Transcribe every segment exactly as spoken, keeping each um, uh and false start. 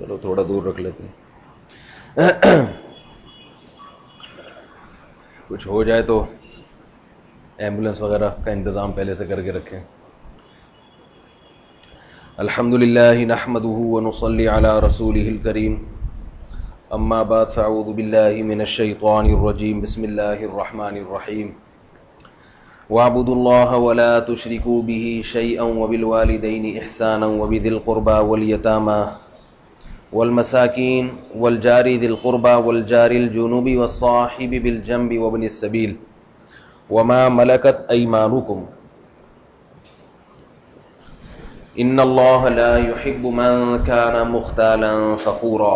چلو تھوڑا دور رکھ لیتے ہیں. کچھ ہو جائے تو ایمبولینس وغیرہ کا انتظام پہلے سے کر کے رکھیں. الحمد للہ نحمده ونصلي على رسوله الكريم. اما بعد فاعوذ باللہ من الشیطان الرجیم. بسم اللہ الرحمن الرحیم. واعبدوا الله ولا تشركوا به شيئا وبالوالدين احسانا وبذي القربى واليتامى والمساكين والجار ذي القربى والجار الجنوب والصاحب بالجنب وابن السبيل وما ملكت ايمانكم ان الله لا يحب من كان مختالا فخورا.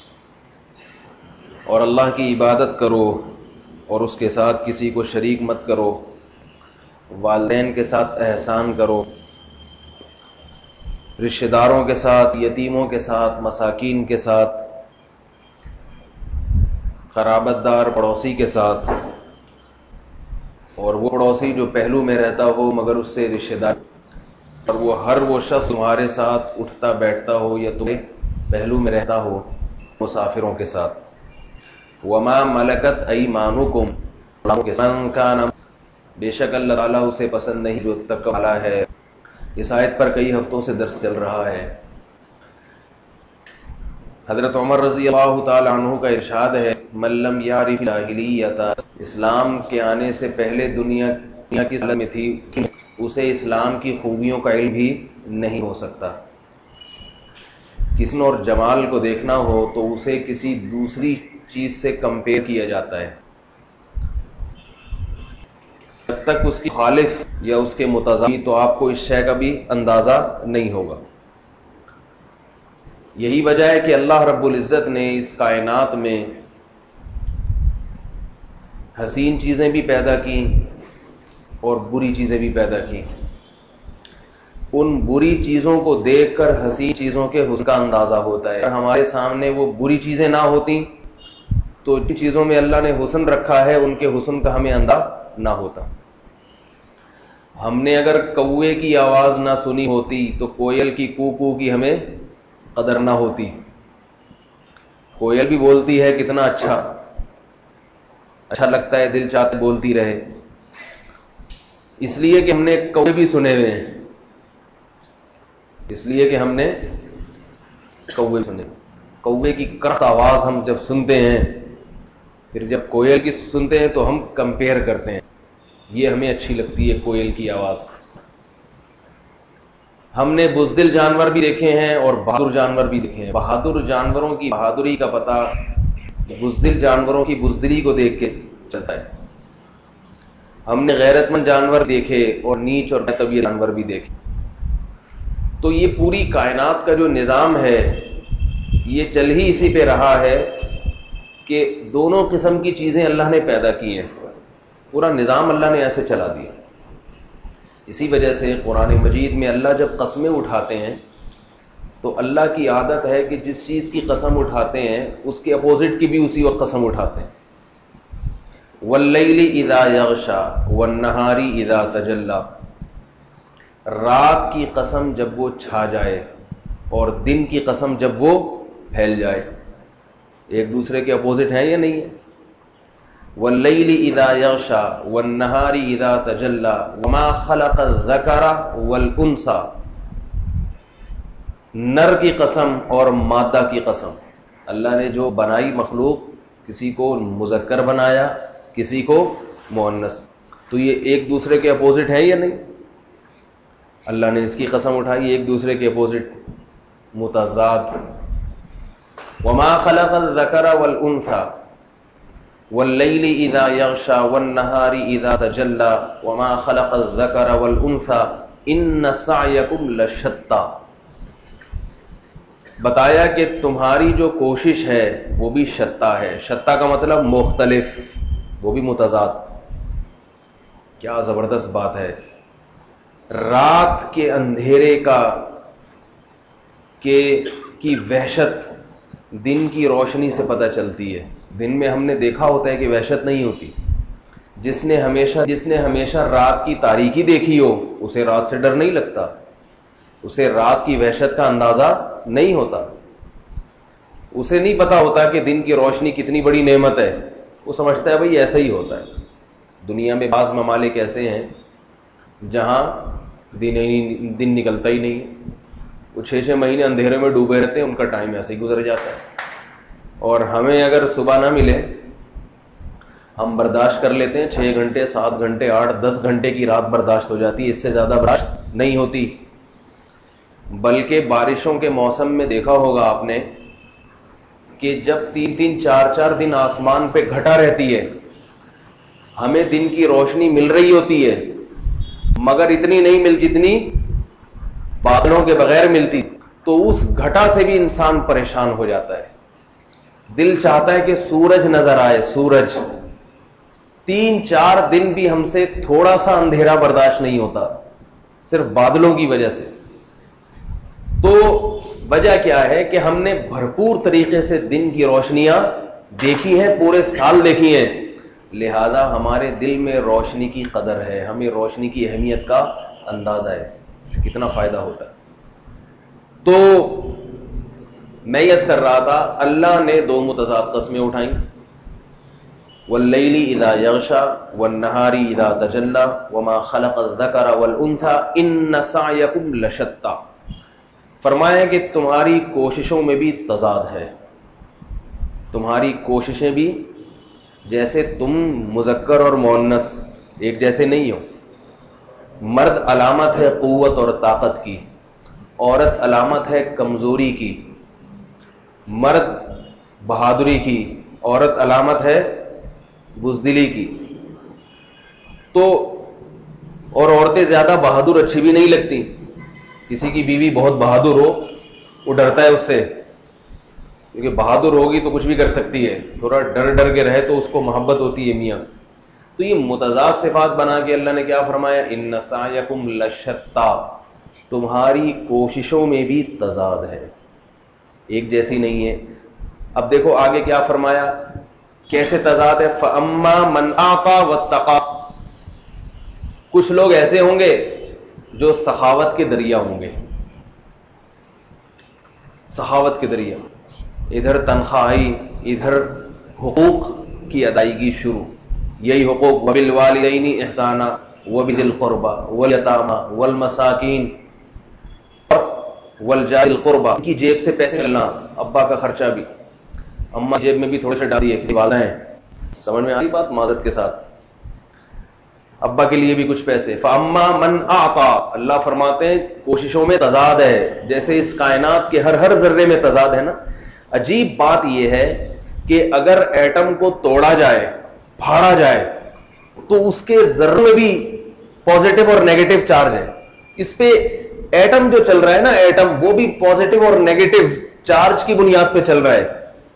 اور اللہ کی عبادت کرو اور اس کے ساتھ کسی کو شریک مت کرو. والدین کے ساتھ احسان کرو، رشتہ داروں کے ساتھ، یتیموں کے ساتھ، مساکین کے ساتھ، قرابت دار پڑوسی کے ساتھ، اور وہ پڑوسی جو پہلو میں رہتا ہو مگر اس سے رشتہ دار، اور وہ ہر وہ شخص تمہارے ساتھ اٹھتا بیٹھتا ہو یا تمہیں پہلو میں رہتا ہو مسافروں کے ساتھ. وما ملکت ایمانکم من کان، بے شک اللہ تعالیٰ اسے پسند نہیں جو تقوی والا ہے. اس آیت پر کئی ہفتوں سے درس چل رہا ہے. حضرت عمر رضی اللہ تعالی عنہ کا ارشاد ہے، من لم یعرف الجاہلیۃ، اسلام کے آنے سے پہلے دنیا دنیا کی حالت میں تھی، اسے اسلام کی خوبیوں کا علم بھی نہیں ہو سکتا. کسی اور جمال کو دیکھنا ہو تو اسے کسی دوسری چیز سے کمپیئر کیا جاتا ہے، جب تک اس کی خالف یا اس کے متضاد تو آپ کو اس شے کا بھی اندازہ نہیں ہوگا. یہی وجہ ہے کہ اللہ رب العزت نے اس کائنات میں حسین چیزیں بھی پیدا کی اور بری چیزیں بھی پیدا کی. ان بری چیزوں کو دیکھ کر حسین چیزوں کے حسن کا اندازہ ہوتا ہے. اگر ہمارے سامنے وہ بری چیزیں نہ ہوتی تو جن چیزوں میں اللہ نے حسن رکھا ہے ان کے حسن کا ہمیں اندازہ نہ ہوتا. ہم نے اگر کوے کی آواز نہ سنی ہوتی تو کوئل کی کو کو کی ہمیں قدر نہ ہوتی. کوئل بھی بولتی ہے کتنا اچھا اچھا لگتا ہے، دل چاہتا بولتی رہے، اس لیے کہ ہم نے کوے بھی سنے ہوئے ہیں، اس لیے کہ ہم نے کوے سنے. کوے کی کرخت آواز ہم جب سنتے ہیں، پھر جب کوئل کی سنتے ہیں تو ہم کمپیئر کرتے ہیں، یہ ہمیں اچھی لگتی ہے کوئل کی آواز. ہم نے بزدل جانور بھی دیکھے ہیں اور بہادر جانور بھی دیکھے ہیں. بہادر جانوروں کی بہادری کا پتہ بزدل جانوروں کی بزدلی کو دیکھ کے چلتا ہے. ہم نے غیرت مند جانور دیکھے اور نیچ اور طبیعت جانور بھی دیکھے. تو یہ پوری کائنات کا جو نظام ہے یہ چل ہی اسی پہ رہا ہے کہ دونوں قسم کی چیزیں اللہ نے پیدا کی ہیں. پورا نظام اللہ نے ایسے چلا دیا. اسی وجہ سے قرآن مجید میں اللہ جب قسمیں اٹھاتے ہیں تو اللہ کی عادت ہے کہ جس چیز کی قسم اٹھاتے ہیں اس کے اپوزٹ کی بھی اسی وقت قسم اٹھاتے ہیں. واللیل اذا یغشا والنہار اذا تجلی، رات کی قسم جب وہ چھا جائے اور دن کی قسم جب وہ پھیل جائے. ایک دوسرے کے اپوزٹ ہیں یا نہیں ہے؟ واللیل اذا یغشا والنہار اذا تجلی وما خلق الذکر والانثی، نر کی قسم اور مادہ کی قسم. اللہ نے جو بنائی مخلوق، کسی کو مذکر بنایا کسی کو مؤنث، تو یہ ایک دوسرے کے اپوزٹ ہیں یا نہیں؟ اللہ نے اس کی قسم اٹھائی، ایک دوسرے کے اپوزٹ متضاد. وما خلق الذکر والانثی واللیل اذا یغشا والنہار اذا تجلی وما خلق الذکر والانثی ان سعیکم لشتی. بتایا کہ تمہاری جو کوشش ہے وہ بھی شتا ہے. شتا کا مطلب مختلف، وہ بھی متضاد. کیا زبردست بات ہے. رات کے اندھیرے کا کہ کی وحشت دن کی روشنی سے پتہ چلتی ہے. دن میں ہم نے دیکھا ہوتا ہے کہ وحشت نہیں ہوتی. جس نے ہمیشہ جس نے ہمیشہ رات کی تاریکی دیکھی ہو اسے رات سے ڈر نہیں لگتا، اسے رات کی وحشت کا اندازہ نہیں ہوتا. اسے نہیں پتا ہوتا کہ دن کی روشنی کتنی بڑی نعمت ہے. وہ سمجھتا ہے بھائی ایسا ہی ہوتا ہے. دنیا میں بعض ممالک ایسے ہیں جہاں دن ہی دن نکلتا ہی نہیں ہے. وہ چھ چھ مہینے اندھیرے میں ڈوبے رہتے ہیں, ان کا ٹائم ایسے ہی گزر جاتا ہے. اور ہمیں اگر صبح نہ ملے ہم برداشت کر لیتے ہیں, چھ گھنٹے سات گھنٹے آٹھ دس گھنٹے کی رات برداشت ہو جاتی ہے, اس سے زیادہ برداشت نہیں ہوتی. بلکہ بارشوں کے موسم میں دیکھا ہوگا آپ نے کہ جب تین تین چار چار دن آسمان پہ گھٹا رہتی ہے, ہمیں دن کی روشنی مل رہی ہوتی ہے مگر اتنی نہیں مل جتنی بادلوں کے بغیر ملتی, تو اس گھٹا سے بھی انسان پریشان ہو جاتا ہے. دل چاہتا ہے کہ سورج نظر آئے, سورج. تین چار دن بھی ہم سے تھوڑا سا اندھیرا برداشت نہیں ہوتا, صرف بادلوں کی وجہ سے. تو وجہ کیا ہے کہ ہم نے بھرپور طریقے سے دن کی روشنیاں دیکھی ہیں, پورے سال دیکھی ہیں, لہذا ہمارے دل میں روشنی کی قدر ہے, ہمیں روشنی کی اہمیت کا اندازہ ہے, کتنا فائدہ ہوتا ہے. تو میں یہ کر رہا تھا, اللہ نے دو متضاد قسمیں اٹھائیں, واللیل اذا یغشا والنہار اذا تجلی وما خلق الذکر والانثى ان سعیکم لشتی. فرمایا کہ تمہاری کوششوں میں بھی تضاد ہے, تمہاری کوششیں بھی, جیسے تم مذکر اور مؤنث ایک جیسے نہیں ہو. مرد علامت ہے قوت اور طاقت کی, عورت علامت ہے کمزوری کی. مرد بہادری کی, عورت علامت ہے بزدلی کی. تو اور عورتیں زیادہ بہادر اچھی بھی نہیں لگتی. کسی کی بیوی بہت بہادر ہو, وہ ڈرتا ہے اس سے, کیونکہ بہادر ہوگی تو کچھ بھی کر سکتی ہے, تھوڑا ڈر ڈر کے رہے تو اس کو محبت ہوتی ہے میاں. تو یہ متضاد صفات بنا کے اللہ نے کیا فرمایا, ان سعیکم لشتی, تمہاری کوششوں میں بھی تضاد ہے, ایک جیسی نہیں ہے. اب دیکھو آگے کیا فرمایا, کیسے تضاد ہے. فَأَمَّا مَنْ أَعْطَى وَاتَّقَى, کچھ لوگ ایسے ہوں گے جو سخاوت کے دریا ہوں گے. سخاوت کے دریا, ادھر تنخواہ آئی, ادھر حقوق کی ادائیگی شروع. یہی حقوق, وَبِالْوَالِدَيْنِ إِحْسَانًا وَبِذِي الْقُرْبَى وَالْيَتَامَى وَالْمَسَاكِينِ وَالْجَارِ الْقُرْبَى, کی جیب سے پیسے ملنا, ابا کا خرچہ بھی, اماں جیب میں بھی تھوڑے سے ڈال دیے کہ والدہ ہیں. سمجھ میں آئی بات معذرت کے ساتھ, ابا کے لیے بھی کچھ پیسے. فَأَمَّا مَنْ أَعْطَى, اللہ فرماتے ہیں کوششوں میں تضاد ہے, جیسے اس کائنات کے ہر ہر ذرے میں تضاد ہے نا. عجیب بات یہ ہے کہ اگر ایٹم کو توڑا جائے, پھاڑا جائے, تو اس کے ذرے میں بھی پازیٹو اور نیگیٹو چارج ہے. اس پہ ایٹم جو چل رہا ہے نا, ایٹم, وہ بھی پازیٹو اور نیگیٹو چارج کی بنیاد پہ چل رہا ہے.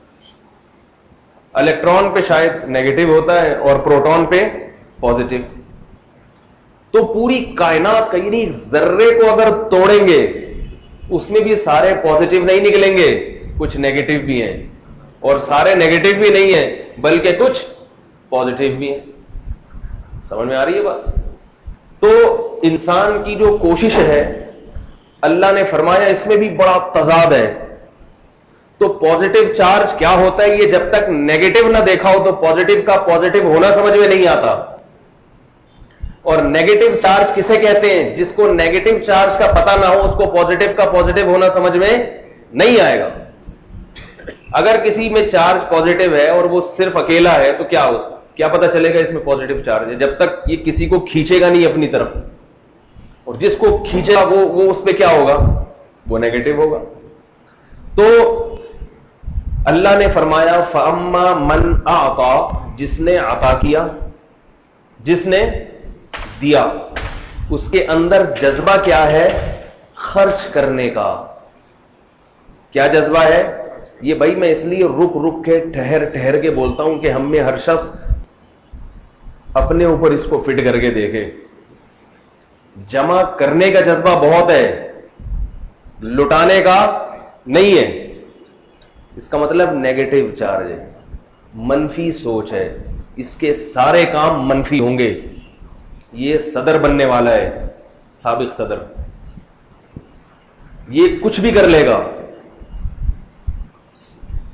الیکٹران پہ شاید نیگیٹو ہوتا ہے اور پروٹون پہ پازیٹو. تو پوری کائنات کا یعنی ذرے کو اگر توڑیں گے اس میں بھی سارے پازیٹو نہیں نکلیں گے, کچھ نیگیٹو بھی ہیں, اور سارے نیگیٹو بھی نہیں ہیں بلکہ کچھ پازیٹو بھی ہیں. سمجھ میں آ رہی ہے بات؟ تو انسان کی جو کوشش ہے اللہ نے فرمایا اس میں بھی بڑا تضاد ہے. تو پازیٹو چارج کیا ہوتا ہے, یہ جب تک نیگیٹو نہ دیکھا ہو تو پازیٹو کا پازیٹو ہونا سمجھ میں نہیں آتا. اور نیگیٹو چارج کسے کہتے ہیں, جس کو نیگیٹو چارج کا پتہ نہ ہو اس کو پازیٹو کا پازیٹو ہونا سمجھ میں نہیں آئے گا. اگر کسی میں چارج پازیٹو ہے اور وہ صرف اکیلا ہے تو کیا اس کیا پتہ چلے گا اس میں پازیٹو چارج ہے, جب تک یہ کسی کو کھینچے گا نہیں اپنی طرف, اور جس کو کھینچے گا وہ وہ اس پہ کیا ہوگا, وہ نیگیٹو ہوگا. تو اللہ نے فرمایا فَأَمَّا مَنْ أَعْطَى, جس نے عطا کیا, جس نے دیا, اس کے اندر جذبہ کیا ہے, خرچ کرنے کا. کیا جذبہ ہے یہ بھائی؟ میں اس لیے رک رک کے ٹھہر ٹھہر کے بولتا ہوں کہ ہم میں ہر شخص اپنے اوپر اس کو فٹ کر کے دیکھے. جمع کرنے کا جذبہ بہت ہے, لٹانے کا نہیں ہے. اس کا مطلب نیگیٹو چارج ہے, منفی سوچ ہے, اس کے سارے کام منفی ہوں گے. یہ صدر بننے والا ہے, سابق صدر, یہ کچھ بھی کر لے گا.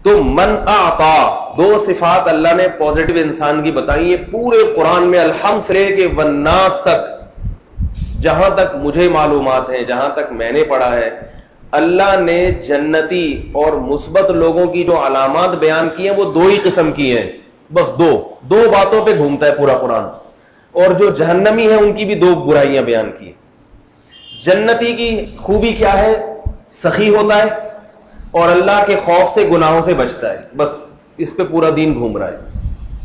تو من اعطا، دو صفات اللہ نے پازیٹو انسان کی بتائی ہے پورے قرآن میں، الحمد سے لے کے والناس تک، جہاں تک مجھے معلومات ہیں، جہاں تک میں نے پڑھا ہے، اللہ نے جنتی اور مثبت لوگوں کی جو علامات بیان کی ہیں وہ دو ہی قسم کی ہیں، بس دو دو باتوں پہ گھومتا ہے پورا قرآن. اور جو جہنمی ہیں ان کی بھی دو برائیاں بیان کی. جنتی کی خوبی کیا ہے؟ سخی ہوتا ہے اور اللہ کے خوف سے گناہوں سے بچتا ہے، بس اس پہ پورا دین گھوم رہا ہے.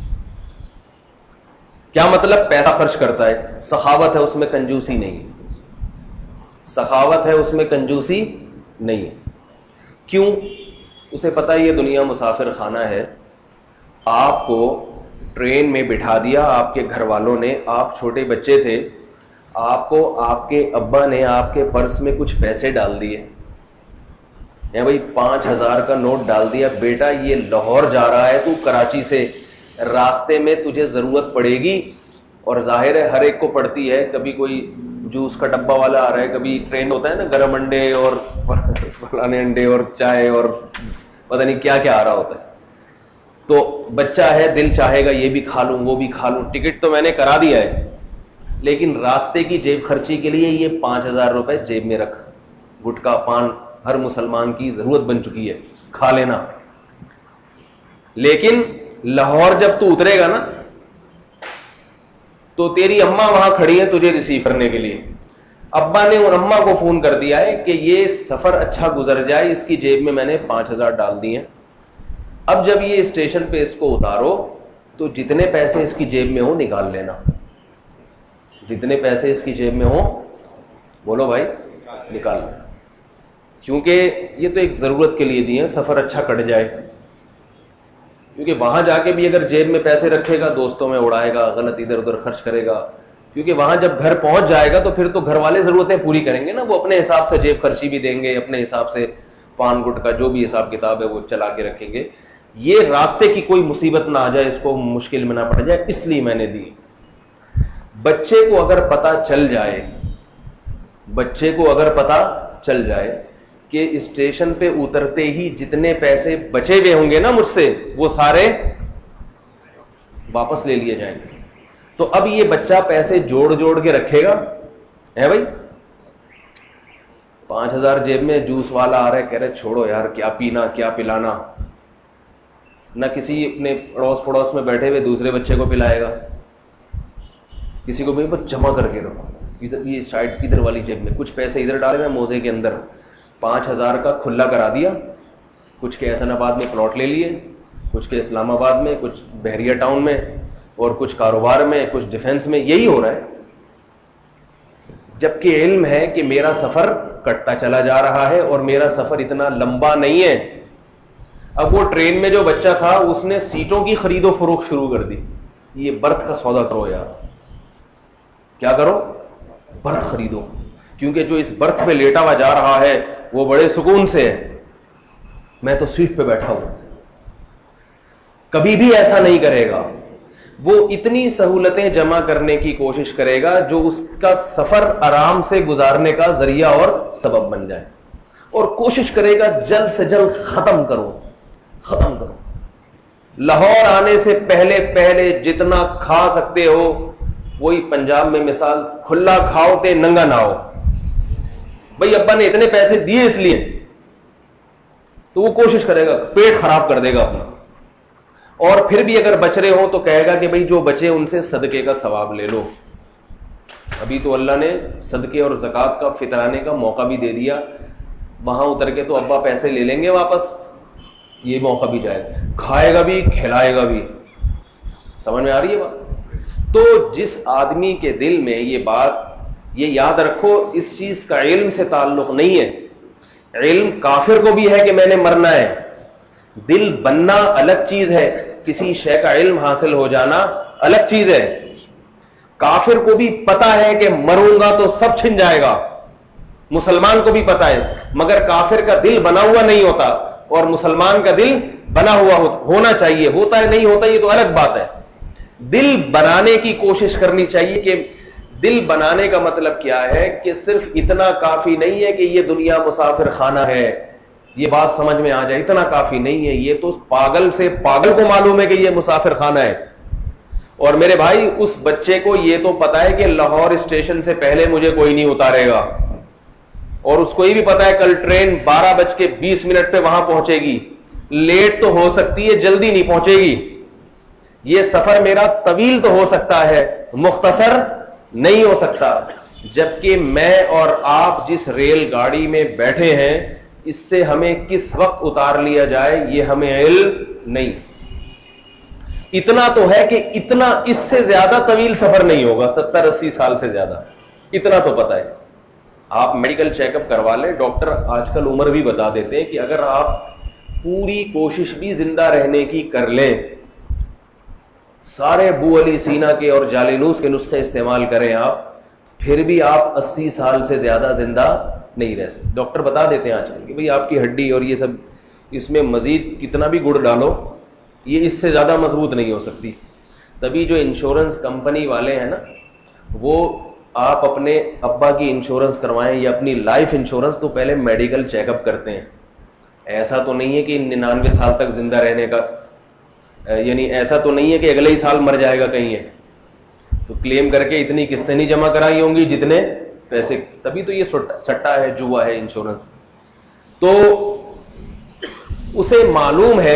کیا مطلب؟ پیسہ خرچ کرتا ہے، سخاوت ہے اس میں، کنجوسی نہیں ہے. سخاوت ہے اس میں، کنجوسی نہیں ہے. کیوں؟ اسے پتا ہے یہ دنیا مسافر خانہ ہے. آپ کو ٹرین میں بٹھا دیا آپ کے گھر والوں نے، آپ چھوٹے بچے تھے، آپ کو آپ کے ابا نے آپ کے پرس میں کچھ پیسے ڈال دیے، یا بھائی پانچ ہزار کا نوٹ ڈال دیا، بیٹا یہ لاہور جا رہا ہے، تو کراچی سے، راستے میں تجھے ضرورت پڑے گی. اور ظاہر ہے ہر ایک کو پڑتی ہے، کبھی کوئی جوس کا ڈبہ والا آ رہا ہے، کبھی ٹرین ہوتا ہے نا گرم انڈے اور فلانے انڈے اور چائے اور پتہ نہیں کیا کیا آ رہا ہوتا ہے. تو بچہ ہے، دل چاہے گا یہ بھی کھا لوں وہ بھی کھا لوں، ٹکٹ تو میں نے کرا دیا ہے، لیکن راستے کی جیب خرچی کے لیے یہ پانچ ہزار روپے جیب میں رکھ. گٹکا پان ہر مسلمان کی ضرورت بن چکی ہے، کھا لینا. لیکن لاہور جب تو اترے گا نا تو تیری اماں وہاں کھڑی ہے تجھے ریسیو کرنے کے لیے. ابا نے اور اماں کو فون کر دیا ہے کہ یہ سفر اچھا گزر جائے، اس کی جیب میں میں نے پانچ ہزار ڈال دی ہیں. اب جب یہ اسٹیشن پہ اس کو اتارو تو جتنے پیسے اس کی جیب میں ہو نکال لینا، جتنے پیسے اس کی جیب میں ہو، بولو بھائی، نکال لینا. کیونکہ یہ تو ایک ضرورت کے لیے دی ہیں، سفر اچھا کٹ جائے. کیونکہ وہاں جا کے بھی اگر جیب میں پیسے رکھے گا دوستوں میں اڑائے گا، غلط ادھر ادھر خرچ کرے گا. کیونکہ وہاں جب گھر پہنچ جائے گا تو پھر تو گھر والے ضرورتیں پوری کریں گے نا، وہ اپنے حساب سے جیب خرچی بھی دیں گے، اپنے حساب سے پان گٹ کا جو بھی حساب کتاب ہے وہ چلا کے رکھیں گے. یہ راستے کی کوئی مصیبت نہ آ جائے، اس کو مشکل میں نہ پڑ جائے، اس لیے میں نے دی. بچے کو اگر پتا چل جائے بچے کو اگر پتا چل جائے کہ اسٹیشن پہ اترتے ہی جتنے پیسے بچے ہوئے ہوں گے نا مجھ سے وہ سارے واپس لے لیے جائیں گے، تو اب یہ بچہ پیسے جوڑ جوڑ کے رکھے گا. ہے بھائی پانچ ہزار جیب میں، جوس والا آ رہا ہے کہہ رہے چھوڑو یار کیا پینا کیا پلانا، نہ کسی اپنے پڑوس پڑوس میں بیٹھے ہوئے دوسرے بچے کو پلائے گا، کسی کو بھی بس جمع کر کے رکھو. ادھر یہ سائڈ ادھر والی جیب میں کچھ پیسے ادھر ڈالے میں موزے کے اندر، پانچ ہزار کا کھلا کرا دیا، کچھ کے احسن آباد میں پلاٹ لے لیے، کچھ کے اسلام آباد میں، کچھ بحریہ ٹاؤن میں، اور کچھ کاروبار میں، کچھ ڈیفنس میں. یہی ہو رہا ہے. جبکہ علم ہے کہ میرا سفر کٹتا چلا جا رہا ہے اور میرا سفر اتنا لمبا نہیں ہے. اب وہ ٹرین میں جو بچہ تھا اس نے سیٹوں کی خرید و فروخت شروع کر دی. یہ برتھ کا سودا کرو یار، کیا کرو؟ برتھ خریدو، کیونکہ جو اس برتھ پہ لیٹا ہوا جا رہا ہے وہ بڑے سکون سے ہے، میں تو سیٹ پہ بیٹھا ہوں. کبھی بھی ایسا نہیں کرے گا. وہ اتنی سہولتیں جمع کرنے کی کوشش کرے گا جو اس کا سفر آرام سے گزارنے کا ذریعہ اور سبب بن جائے، اور کوشش کرے گا جلد سے جلد ختم کرو ختم کرو. لاہور آنے سے پہلے پہلے جتنا کھا سکتے ہو، وہی پنجاب میں مثال، کھلا کھاؤ تے ننگا نہ ہو. بھئی ابا نے اتنے پیسے دیے اس لیے، تو وہ کوشش کرے گا، پیٹ خراب کر دے گا اپنا. اور پھر بھی اگر بچ رہے ہو تو کہے گا کہ بھئی جو بچے ان سے صدقے کا ثواب لے لو. ابھی تو اللہ نے صدقے اور زکوٰۃ کا فطرانے کا موقع بھی دے دیا، وہاں اتر کے تو ابا پیسے لے لیں گے واپس، یہ موقع بھی جائے گا، کھائے گا بھی کھلائے گا بھی. سمجھ میں آ رہی ہے بات؟ تو جس آدمی کے دل میں یہ بات، یہ یاد رکھو اس چیز کا علم سے تعلق نہیں ہے. علم کافر کو بھی ہے کہ میں نے مرنا ہے، دل بننا الگ چیز ہے، کسی شے کا علم حاصل ہو جانا الگ چیز ہے. کافر کو بھی پتا ہے کہ مروں گا تو سب چھن جائے گا، مسلمان کو بھی پتا ہے، مگر کافر کا دل بنا ہوا نہیں ہوتا اور مسلمان کا دل بنا ہوا ہونا چاہیے. ہوتا ہے نہیں ہوتا یہ تو الگ بات ہے. دل بنانے کی کوشش کرنی چاہیے. کہ دل بنانے کا مطلب کیا ہے کہ صرف اتنا کافی نہیں ہے کہ یہ دنیا مسافر خانہ ہے، یہ بات سمجھ میں آ جائے اتنا کافی نہیں ہے. یہ تو پاگل سے پاگل کو معلوم ہے کہ یہ مسافر خانہ ہے. اور میرے بھائی اس بچے کو یہ تو پتا ہے کہ لاہور اسٹیشن سے پہلے مجھے کوئی نہیں اتارے گا, اور اس کو یہ بھی پتا ہے کل ٹرین بارہ بج کے بیس منٹ پہ وہاں پہنچے گی. لیٹ تو ہو سکتی ہے, جلدی نہیں پہنچے گی. یہ سفر میرا طویل تو ہو سکتا ہے, مختصر نہیں ہو سکتا. جبکہ میں اور آپ جس ریل گاڑی میں بیٹھے ہیں اس سے ہمیں کس وقت اتار لیا جائے یہ ہمیں علم نہیں. اتنا تو ہے کہ اتنا اس سے زیادہ طویل سفر نہیں ہوگا, ستر اسی سال سے زیادہ, اتنا تو پتا ہے. آپ میڈیکل چیک اپ کروا لیں, ڈاکٹر آج کل عمر بھی بتا دیتے ہیں کہ اگر آپ پوری کوشش بھی زندہ رہنے کی کر لیں, سارے بو علی سینا کے اور جالینوس کے نسخے استعمال کریں آپ, پھر بھی آپ اسی سال سے زیادہ زندہ نہیں رہ سکتے. ڈاکٹر بتا دیتے ہیں آج کل کہ بھئی آپ کی ہڈی اور یہ سب, اس میں مزید کتنا بھی گڑ ڈالو یہ اس سے زیادہ مضبوط نہیں ہو سکتی. تبھی جو انشورنس کمپنی والے ہیں نا, وہ آپ اپنے ابا کی انشورنس کروائیں یا اپنی لائف انشورنس تو پہلے میڈیکل چیک اپ کرتے ہیں. ایسا تو نہیں ہے کہ ننانوے سال تک زندہ رہنے کا, یعنی ایسا تو نہیں ہے کہ اگلے ہی سال مر جائے گا کہیں ہے تو کلیم کر کے اتنی قسطیں نہیں جمع کرائی ہوں گی جتنے پیسے. تبھی تو یہ سٹا ہے, جوا ہے انشورنس. تو اسے معلوم ہے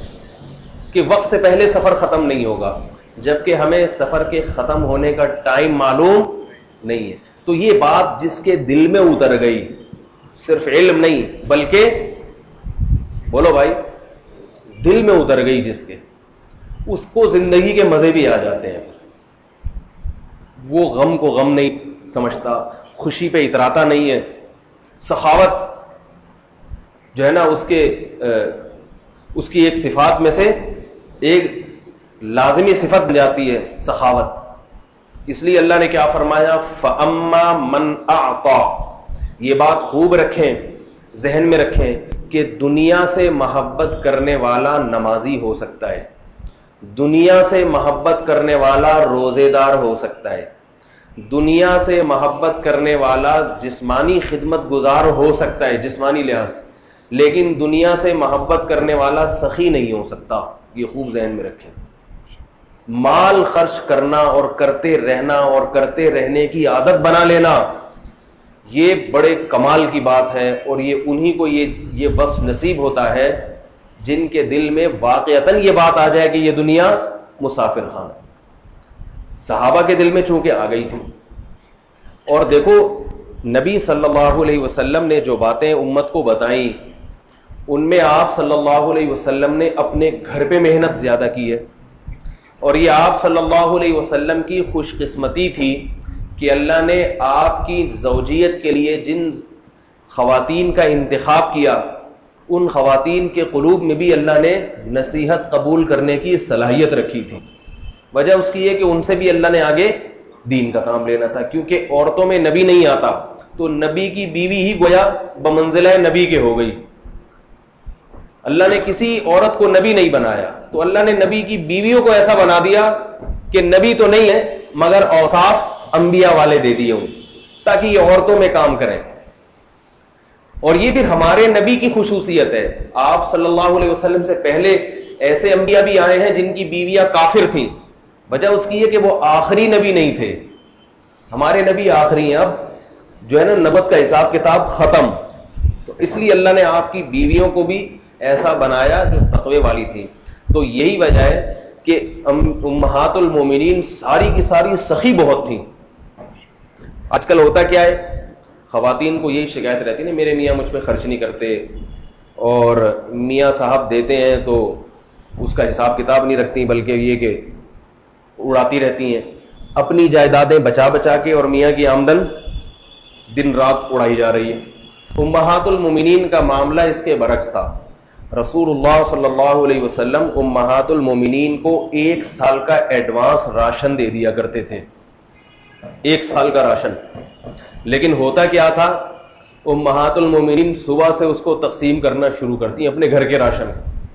کہ وقت سے پہلے سفر ختم نہیں ہوگا, جبکہ ہمیں سفر کے ختم ہونے کا ٹائم معلوم نہیں ہے. تو یہ بات جس کے دل میں اتر گئی, صرف علم نہیں بلکہ بولو بھائی دل میں اتر گئی جس کے, اس کو زندگی کے مزے بھی آ جاتے ہیں. وہ غم کو غم نہیں سمجھتا, خوشی پہ اتراتا نہیں ہے. سخاوت جو ہے نا اس کے اس کی ایک صفات میں سے ایک لازمی صفت بن جاتی ہے سخاوت. اس لیے اللہ نے کیا فرمایا, فَأَمَّا مَنْ أَعْطَى. یہ بات خوب رکھیں, ذہن میں رکھیں کہ دنیا سے محبت کرنے والا نمازی ہو سکتا ہے, دنیا سے محبت کرنے والا روزے دار ہو سکتا ہے, دنیا سے محبت کرنے والا جسمانی خدمت گزار ہو سکتا ہے جسمانی لحاظ سے, لیکن دنیا سے محبت کرنے والا سخی نہیں ہو سکتا. یہ خوب ذہن میں رکھیں. مال خرچ کرنا اور کرتے رہنا اور کرتے رہنے کی عادت بنا لینا یہ بڑے کمال کی بات ہے, اور یہ انہی کو یہ یہ وصف نصیب ہوتا ہے جن کے دل میں واقعتاً یہ بات آ جائے کہ یہ دنیا مسافر خانہ. صحابہ کے دل میں چونکہ آ گئی تھی. اور دیکھو نبی صلی اللہ علیہ وسلم نے جو باتیں امت کو بتائیں, ان میں آپ صلی اللہ علیہ وسلم نے اپنے گھر پہ محنت زیادہ کی ہے, اور یہ آپ صلی اللہ علیہ وسلم کی خوش قسمتی تھی کہ اللہ نے آپ کی زوجیت کے لیے جن خواتین کا انتخاب کیا ان خواتین کے قلوب میں بھی اللہ نے نصیحت قبول کرنے کی صلاحیت رکھی تھی. وجہ اس کی ہے کہ ان سے بھی اللہ نے آگے دین کا کام لینا تھا, کیونکہ عورتوں میں نبی نہیں آتا تو نبی کی بیوی ہی گویا بمنزلہ نبی کے ہو گئی. اللہ نے کسی عورت کو نبی نہیں بنایا, تو اللہ نے نبی کی بیویوں کو ایسا بنا دیا کہ نبی تو نہیں ہے مگر اوصاف انبیاء والے دے دیے ان, تاکہ یہ عورتوں میں کام کریں. اور یہ پھر ہمارے نبی کی خصوصیت ہے. آپ صلی اللہ علیہ وسلم سے پہلے ایسے انبیاء بھی آئے ہیں جن کی بیویاں کافر تھیں, وجہ اس کی ہے کہ وہ آخری نبی نہیں تھے. ہمارے نبی آخری ہیں, اب جو ہے نا نبوت کا حساب کتاب ختم, تو اس لیے اللہ نے آپ کی بیویوں کو بھی ایسا بنایا جو تقوی والی تھی. تو یہی وجہ ہے کہ امہات المومنین ساری کی ساری سخی بہت تھیں. آج کل ہوتا کیا ہے, خواتین کو یہی شکایت رہتی ہے, میرے میاں مجھ پہ خرچ نہیں کرتے, اور میاں صاحب دیتے ہیں تو اس کا حساب کتاب نہیں رکھتی, بلکہ یہ کہ اڑاتی رہتی ہیں اپنی جائیدادیں بچا بچا کے, اور میاں کی آمدن دن رات اڑائی جا رہی ہے. امہات المومنین کا معاملہ اس کے برعکس تھا. رسول اللہ صلی اللہ علیہ وسلم امہات المومنین کو ایک سال کا ایڈوانس راشن دے دیا کرتے تھے, ایک سال کا راشن. لیکن ہوتا کیا تھا, امہات المومنین صبح سے اس کو تقسیم کرنا شروع کرتی ہیں اپنے گھر کے راشن.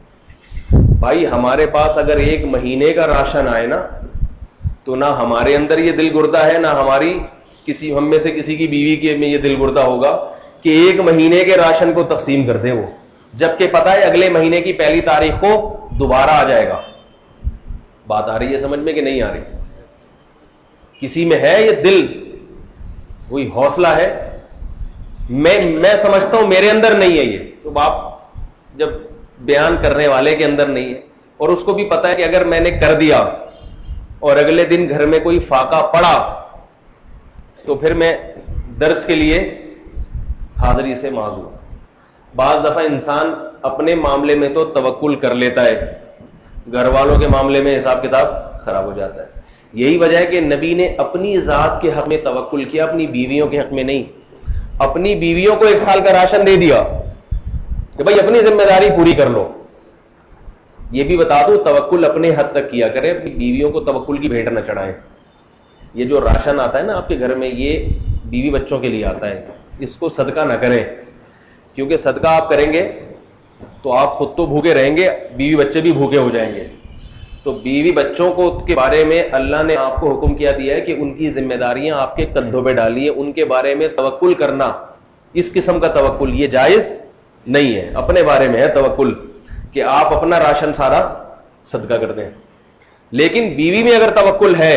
بھائی ہمارے پاس اگر ایک مہینے کا راشن آئے نا, تو نہ ہمارے اندر یہ دل گردہ ہے, نہ ہماری کسی ہم میں سے کسی کی بیوی کے میں یہ دل گردہ ہوگا کہ ایک مہینے کے راشن کو تقسیم کر دے وہ, جبکہ پتہ ہے اگلے مہینے کی پہلی تاریخ کو دوبارہ آ جائے گا. بات آ رہی ہے سمجھ میں کہ نہیں آ رہی؟ کسی میں ہے یہ دل کوئی حوصلہ ہے؟ میں میں سمجھتا ہوں میرے اندر نہیں ہے یہ. تو باپ جب بیان کرنے والے کے اندر نہیں ہے اور اس کو بھی پتا ہے کہ اگر میں نے کر دیا اور اگلے دن گھر میں کوئی فاقہ پڑا تو پھر میں درس کے لیے حاضری سے معذور. بعض دفعہ انسان اپنے معاملے میں تو توکل کر لیتا ہے, گھر والوں کے معاملے میں حساب کتاب خراب ہو جاتا ہے. یہی وجہ ہے کہ نبی نے اپنی ذات کے حق میں توکل کیا, اپنی بیویوں کے حق میں نہیں. اپنی بیویوں کو ایک سال کا راشن دے دیا کہ بھائی اپنی ذمہ داری پوری کر لو. یہ بھی بتا دو توکل اپنے حد تک کیا کرے, اپنی بیویوں کو توکل کی بھیٹ نہ چڑھائیں. یہ جو راشن آتا ہے نا آپ کے گھر میں, یہ بیوی بچوں کے لیے آتا ہے, اس کو صدقہ نہ کریں, کیونکہ صدقہ آپ کریں گے تو آپ خود تو بھوکے رہیں گے, بیوی بچے بھی بھوکے ہو جائیں گے. تو بیوی بچوں کو کے بارے میں اللہ نے آپ کو حکم کیا دیا ہے کہ ان کی ذمہ داریاں آپ کے کندھوں پہ ڈالیے, ان کے بارے میں توکل کرنا, اس قسم کا توکل یہ جائز نہیں ہے. اپنے بارے میں ہے توکل کہ آپ اپنا راشن سارا صدقہ کر دیں. لیکن بیوی میں اگر توکل ہے,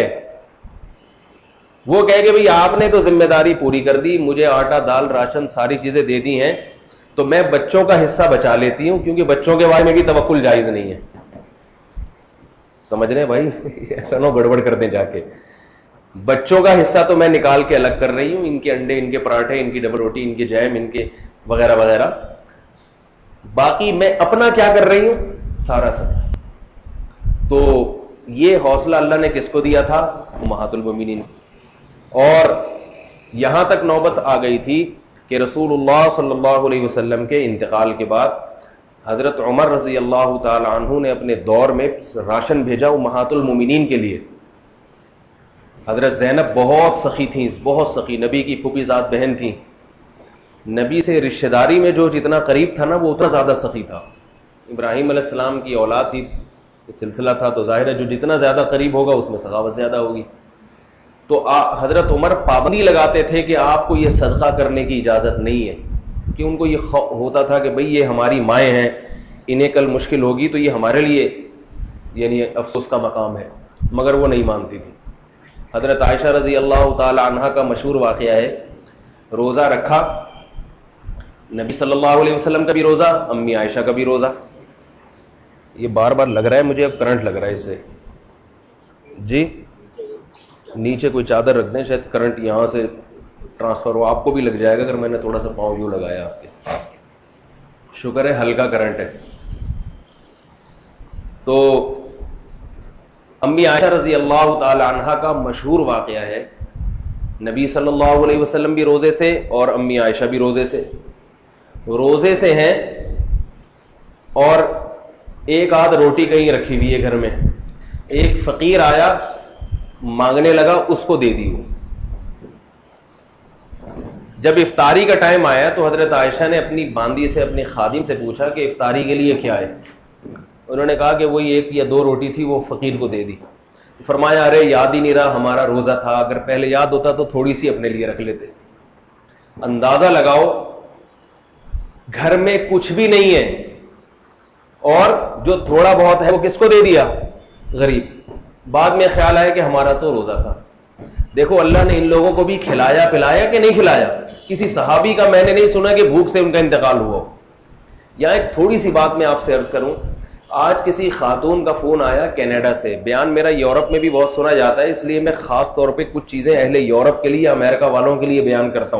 وہ کہے کہ بھئی آپ نے تو ذمہ داری پوری کر دی, مجھے آٹا دال راشن ساری چیزیں دے دی ہیں, تو میں بچوں کا حصہ بچا لیتی ہوں, کیونکہ بچوں کے بارے میں بھی توکل جائز نہیں ہے. سمجھ رہے ہیں بھائی؟ ایسا نہ گڑبڑ کر دیں جا کے. بچوں کا حصہ تو میں نکال کے الگ کر رہی ہوں, ان کے انڈے, ان کے پراٹھے, ان کی ڈبل روٹی, ان کے جیم, ان کے وغیرہ وغیرہ. باقی میں اپنا کیا کر رہی ہوں, سارا سب. تو یہ حوصلہ اللہ نے کس کو دیا تھا؟ امہات المومنین. اور یہاں تک نوبت آ گئی تھی کہ رسول اللہ صلی اللہ علیہ وسلم کے انتقال کے بعد حضرت عمر رضی اللہ تعالی عنہ نے اپنے دور میں راشن بھیجا امہات المومنین کے لیے. حضرت زینب بہت سخی تھیں, بہت سخی, نبی کی پھوپھی ذات بہن تھیں. نبی سے رشتہ داری میں جو جتنا قریب تھا نا وہ اتنا زیادہ سخی تھا. ابراہیم علیہ السلام کی اولاد تھی, سلسلہ تھا, تو ظاہر ہے جو جتنا زیادہ قریب ہوگا اس میں سخاوت زیادہ ہوگی. تو حضرت عمر پابندی لگاتے تھے کہ آپ کو یہ صدقہ کرنے کی اجازت نہیں ہے, کہ ان کو یہ ہوتا تھا کہ بھئی یہ ہماری مائیں ہیں, انہیں کل مشکل ہوگی تو یہ ہمارے لیے یعنی افسوس کا مقام ہے, مگر وہ نہیں مانتی تھی. حضرت عائشہ رضی اللہ تعالی عنہا کا مشہور واقعہ ہے, روزہ رکھا نبی صلی اللہ علیہ وسلم کا بھی روزہ, امی عائشہ کا بھی روزہ. یہ بار بار لگ رہا ہے مجھے, اب کرنٹ لگ رہا ہے اس سے. جی نیچے کوئی چادر رکھ دیں, شاید کرنٹ یہاں سے ٹرانسفر ہو. آپ کو بھی لگ جائے گا اگر میں نے تھوڑا سا پاؤں یوں لگایا آپ کے. شکر ہے ہلکا کرنٹ ہے. تو امی عائشہ رضی اللہ تعالی عنہا کا مشہور واقعہ ہے, نبی صلی اللہ علیہ وسلم بھی روزے سے اور امی عائشہ بھی روزے سے. روزے سے ہیں اور ایک آدھ روٹی کہیں رکھی ہوئی ہے گھر میں. ایک فقیر آیا, مانگنے لگا, اس کو دے دی. وہ جب افطاری کا ٹائم آیا تو حضرت عائشہ نے اپنی باندی سے, اپنی خادم سے پوچھا کہ افطاری کے لیے کیا ہے. انہوں نے کہا کہ وہی ایک یا دو روٹی تھی, وہ فقیر کو دے دی. فرمایا ارے یاد ہی نہیں رہا, ہمارا روزہ تھا, اگر پہلے یاد ہوتا تو تھوڑی سی اپنے لیے رکھ لیتے. اندازہ لگاؤ گھر میں کچھ بھی نہیں ہے اور جو تھوڑا بہت ہے وہ کس کو دے دیا؟ غریب. بعد میں خیال آیا کہ ہمارا تو روزہ تھا. دیکھو اللہ نے ان لوگوں کو بھی کھلایا پلایا کہ نہیں کھلایا. کسی صحابی کا میں نے نہیں سنا کہ بھوک سے ان کا انتقال ہوا. یہاں ایک تھوڑی سی بات میں آپ سے عرض کروں, آج کسی خاتون کا فون آیا کینیڈا سے. بیان میرا یورپ میں بھی بہت سنا جاتا ہے, اس لیے میں خاص طور پہ کچھ چیزیں اہل یورپ کے لیے, امریکہ والوں کے لیے بیان کرتا ہوں.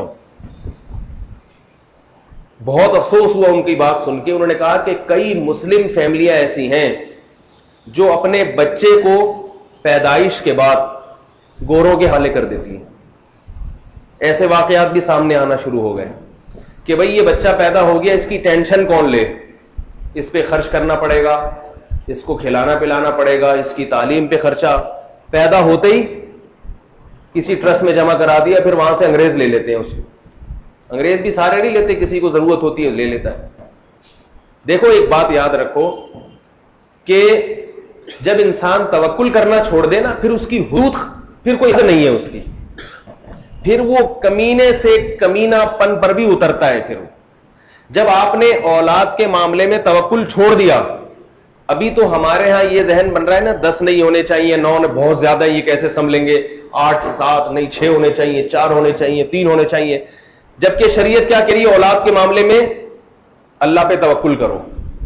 بہت افسوس ہوا ان کی بات سن کے. انہوں نے کہا کہ کئی مسلم فیملیاں ایسی ہیں جو اپنے بچے کو پیدائش کے بعد گوروں کے حوالے کر دیتی ہیں. ایسے واقعات بھی سامنے آنا شروع ہو گئے کہ بھئی یہ بچہ پیدا ہو گیا, اس کی ٹینشن کون لے, اس پہ خرچ کرنا پڑے گا, اس کو کھلانا پلانا پڑے گا, اس کی تعلیم پہ خرچہ. پیدا ہوتے ہی کسی ٹرسٹ میں جمع کرا دیا, پھر وہاں سے انگریز لے لیتے ہیں اس کو. انگریز بھی سارے نہیں لیتے, کسی کو ضرورت ہوتی ہے لے لیتا ہے. دیکھو ایک بات یاد رکھو کہ جب انسان توکل کرنا چھوڑ دے نا, پھر اس کی حدود پھر کوئی حد نہیں ہے اس کی, پھر وہ کمینے سے کمینہ پن پر بھی اترتا ہے. پھر جب آپ نے اولاد کے معاملے میں توکل چھوڑ دیا، ابھی تو ہمارے ہاں یہ ذہن بن رہا ہے نا، دس نہیں ہونے چاہیے، نو نے بہت زیادہ، یہ کیسے سنبھلیں گے، آٹھ سات نہیں، چھ ہونے چاہیے، چار ہونے چاہیے، تین ہونے چاہیے، جبکہ شریعت کیا کہہ رہی ہے؟ اولاد کے معاملے میں اللہ پہ توکل کرو.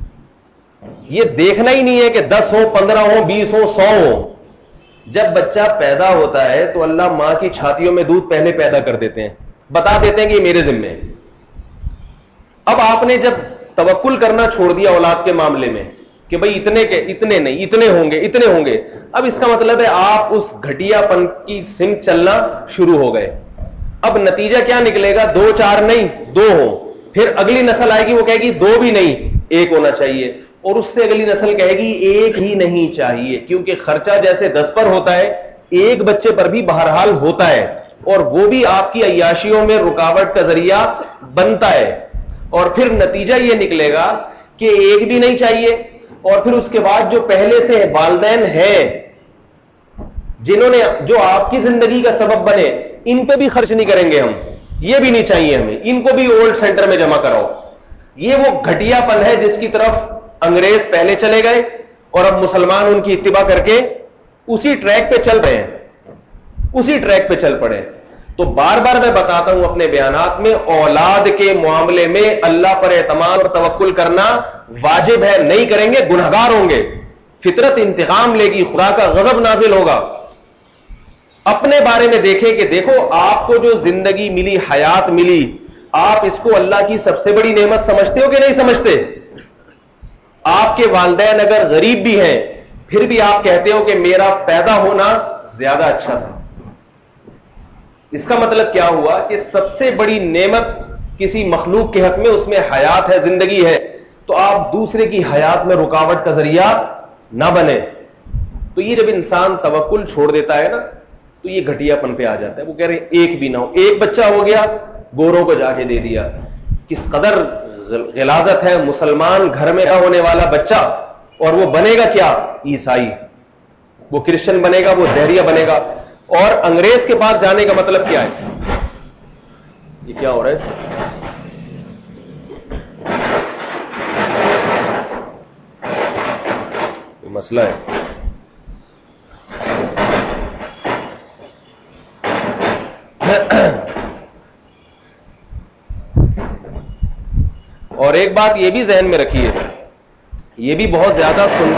یہ دیکھنا ہی نہیں ہے کہ دس ہو، پندرہ ہو، بیس ہو، سو ہو. جب بچہ پیدا ہوتا ہے تو اللہ ماں کی چھاتیوں میں دودھ پہلے پیدا کر دیتے ہیں، بتا دیتے ہیں کہ یہ میرے ذمے ہے. اب آپ نے جب توکل کرنا چھوڑ دیا اولاد کے معاملے میں کہ بھئی اتنے کے اتنے نہیں، اتنے ہوں گے، اتنے ہوں گے، اب اس کا مطلب ہے آپ اس گھٹیا پن کی سمت چلنا شروع ہو گئے. اب نتیجہ کیا نکلے گا؟ دو چار نہیں، دو ہو. پھر اگلی نسل آئے گی، وہ کہے گی دو بھی نہیں، ایک ہونا چاہیے. اور اس سے اگلی نسل کہے گی ایک ہی نہیں چاہیے، کیونکہ خرچہ جیسے دس پر ہوتا ہے ایک بچے پر بھی بہرحال ہوتا ہے، اور وہ بھی آپ کی عیاشیوں میں رکاوٹ کا ذریعہ بنتا ہے. اور پھر نتیجہ یہ نکلے گا کہ ایک بھی نہیں چاہیے، اور پھر اس کے بعد جو پہلے سے والدین ہیں جنہوں نے جو آپ کی زندگی کا سبب بنے، ان پہ بھی خرچ نہیں کریں گے ہم، یہ بھی نہیں چاہیے ہمیں، ان کو بھی اولڈ سینٹر میں جمع کراؤ. یہ وہ گھٹیا پن ہے جس کی طرف انگریز پہلے چلے گئے اور اب مسلمان ان کی اتباع کر کے اسی ٹریک پہ چل رہے ہیں، اسی ٹریک پہ چل پڑے. تو بار بار میں بتاتا ہوں اپنے بیانات میں، اولاد کے معاملے میں اللہ پر اعتماد اور توکل کرنا واجب ہے. نہیں کریں گے گنہگار ہوں گے، فطرت انتقام لے گی، خدا کا غضب نازل ہوگا. اپنے بارے میں دیکھیں کہ دیکھو آپ کو جو زندگی ملی، حیات ملی، آپ اس کو اللہ کی سب سے بڑی نعمت سمجھتے ہو کہ نہیں سمجھتے؟ آپ کے والدین اگر غریب بھی ہیں پھر بھی آپ کہتے ہو کہ میرا پیدا ہونا زیادہ اچھا تھا. اس کا مطلب کیا ہوا کہ سب سے بڑی نعمت کسی مخلوق کے حق میں اس میں حیات ہے، زندگی ہے، تو آپ دوسرے کی حیات میں رکاوٹ کا ذریعہ نہ بنے. تو یہ جب انسان توکل چھوڑ دیتا ہے نا تو یہ گھٹیا پن پہ آ جاتا ہے. وہ کہہ رہے ہیں ایک بھی نہ ہو، ایک بچہ ہو گیا گوروں کو جا کے دے دیا. کس قدر غلاظت ہے! مسلمان گھر میں نہ ہونے والا بچہ، اور وہ بنے گا کیا؟ عیسائی. وہ کرسچن بنے گا، وہ دہریہ بنے گا. اور انگریز کے پاس جانے کا مطلب کیا ہے؟ یہ کیا ہو رہا ہے اس میں؟ مسئلہ ہے. اور ایک بات یہ بھی ذہن میں رکھیے، یہ بھی بہت زیادہ سن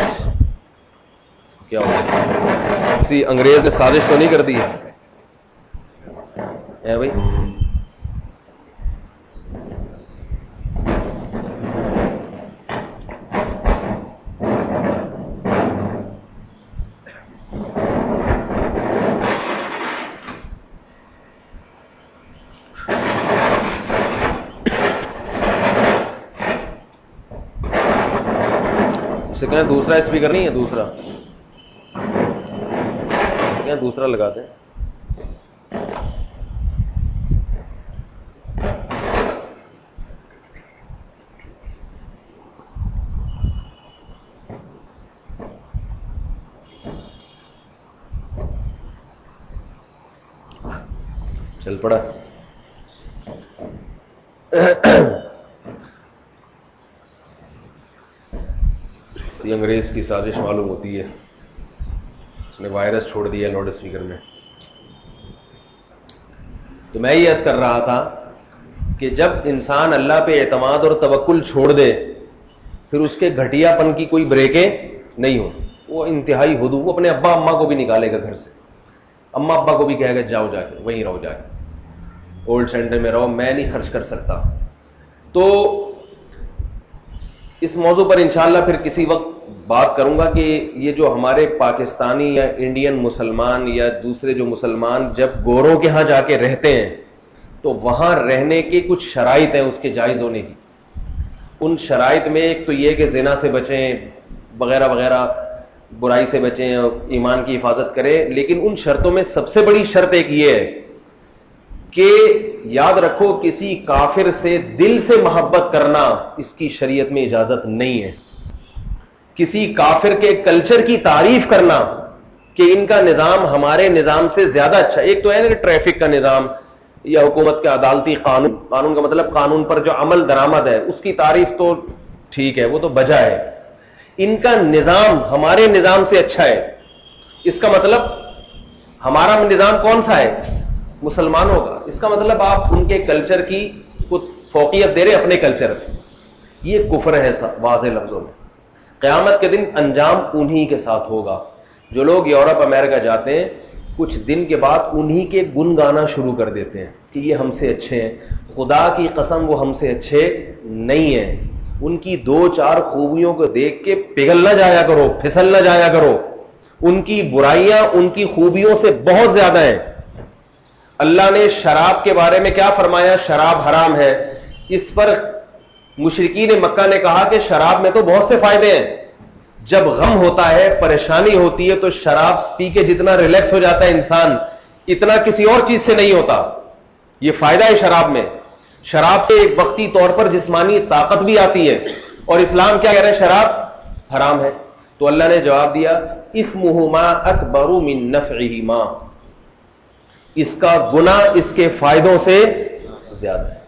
کیا ہو گیا؟ کسی انگریز نے سازش تو نہیں کر دی ہے اے بھائی؟ اسے کہیں دوسرا اسپیکر نہیں ہے، دوسرا کہیں دوسرا لگا دیں. چل پڑا. کسی انگریز کی سازش معلوم ہوتی ہے، اس نے وائرس چھوڑ دیا لاؤڈ اسپیکر میں. تو میں یہ عرض کر رہا تھا کہ جب انسان اللہ پہ اعتماد اور توکل چھوڑ دے پھر اس کے گھٹیا پن کی کوئی بریکیں نہیں ہو. وہ انتہائی حدود، وہ اپنے ابا اماں کو بھی نکالے گا گھر سے، اما ابا کو بھی کہے گا جاؤ جا کے وہیں رہو، جا کے اولڈ سینٹر میں رہو، میں نہیں خرچ کر سکتا. تو اس موضوع پر انشاءاللہ پھر کسی وقت بات کروں گا کہ یہ جو ہمارے پاکستانی یا انڈین مسلمان یا دوسرے جو مسلمان جب گوروں کے ہاں جا کے رہتے ہیں تو وہاں رہنے کی کچھ شرائط ہیں اس کے جائز ہونے کی. ان شرائط میں ایک تو یہ کہ زنا سے بچیں، وغیرہ وغیرہ، برائی سے بچیں اور ایمان کی حفاظت کریں. لیکن ان شرطوں میں سب سے بڑی شرط ایک یہ ہے کہ یاد رکھو کسی کافر سے دل سے محبت کرنا اس کی شریعت میں اجازت نہیں ہے. کسی کافر کے کلچر کی تعریف کرنا کہ ان کا نظام ہمارے نظام سے زیادہ اچھا، ایک تو ہے نا ٹریفک کا نظام، یا حکومت کے عدالتی قانون، قانون کا مطلب قانون پر جو عمل درآمد ہے، اس کی تعریف تو ٹھیک ہے، وہ تو بجا ہے. ان کا نظام ہمارے نظام سے اچھا ہے. اس کا مطلب ہمارا نظام کون سا ہے؟ مسلمانوں کا. اس کا مطلب آپ ان کے کلچر کی کچھ فوقیت دے رہے اپنے کلچر کی. یہ کفر ہے واضح لفظوں میں. قیامت کے دن انجام انہی کے ساتھ ہوگا. جو لوگ یورپ امریکہ جاتے ہیں، کچھ دن کے بعد انہی کے گن گانا شروع کر دیتے ہیں کہ یہ ہم سے اچھے ہیں. خدا کی قسم وہ ہم سے اچھے نہیں ہیں. ان کی دو چار خوبیوں کو دیکھ کے پگھل نہ جایا کرو، پھسل نہ جایا کرو. ان کی برائیاں ان کی خوبیوں سے بہت زیادہ ہیں. اللہ نے شراب کے بارے میں کیا فرمایا؟ شراب حرام ہے. اس پر مشرکین مکہ نے کہا کہ شراب میں تو بہت سے فائدے ہیں. جب غم ہوتا ہے، پریشانی ہوتی ہے، تو شراب پی کے جتنا ریلیکس ہو جاتا ہے انسان، اتنا کسی اور چیز سے نہیں ہوتا. یہ فائدہ ہے شراب میں. شراب سے ایک وقتی طور پر جسمانی طاقت بھی آتی ہے. اور اسلام کیا کہہ رہا ہے؟ شراب حرام ہے. تو اللہ نے جواب دیا اسمہما اکبر من نفعہما، اس کا گناہ اس کے فائدوں سے زیادہ ہے.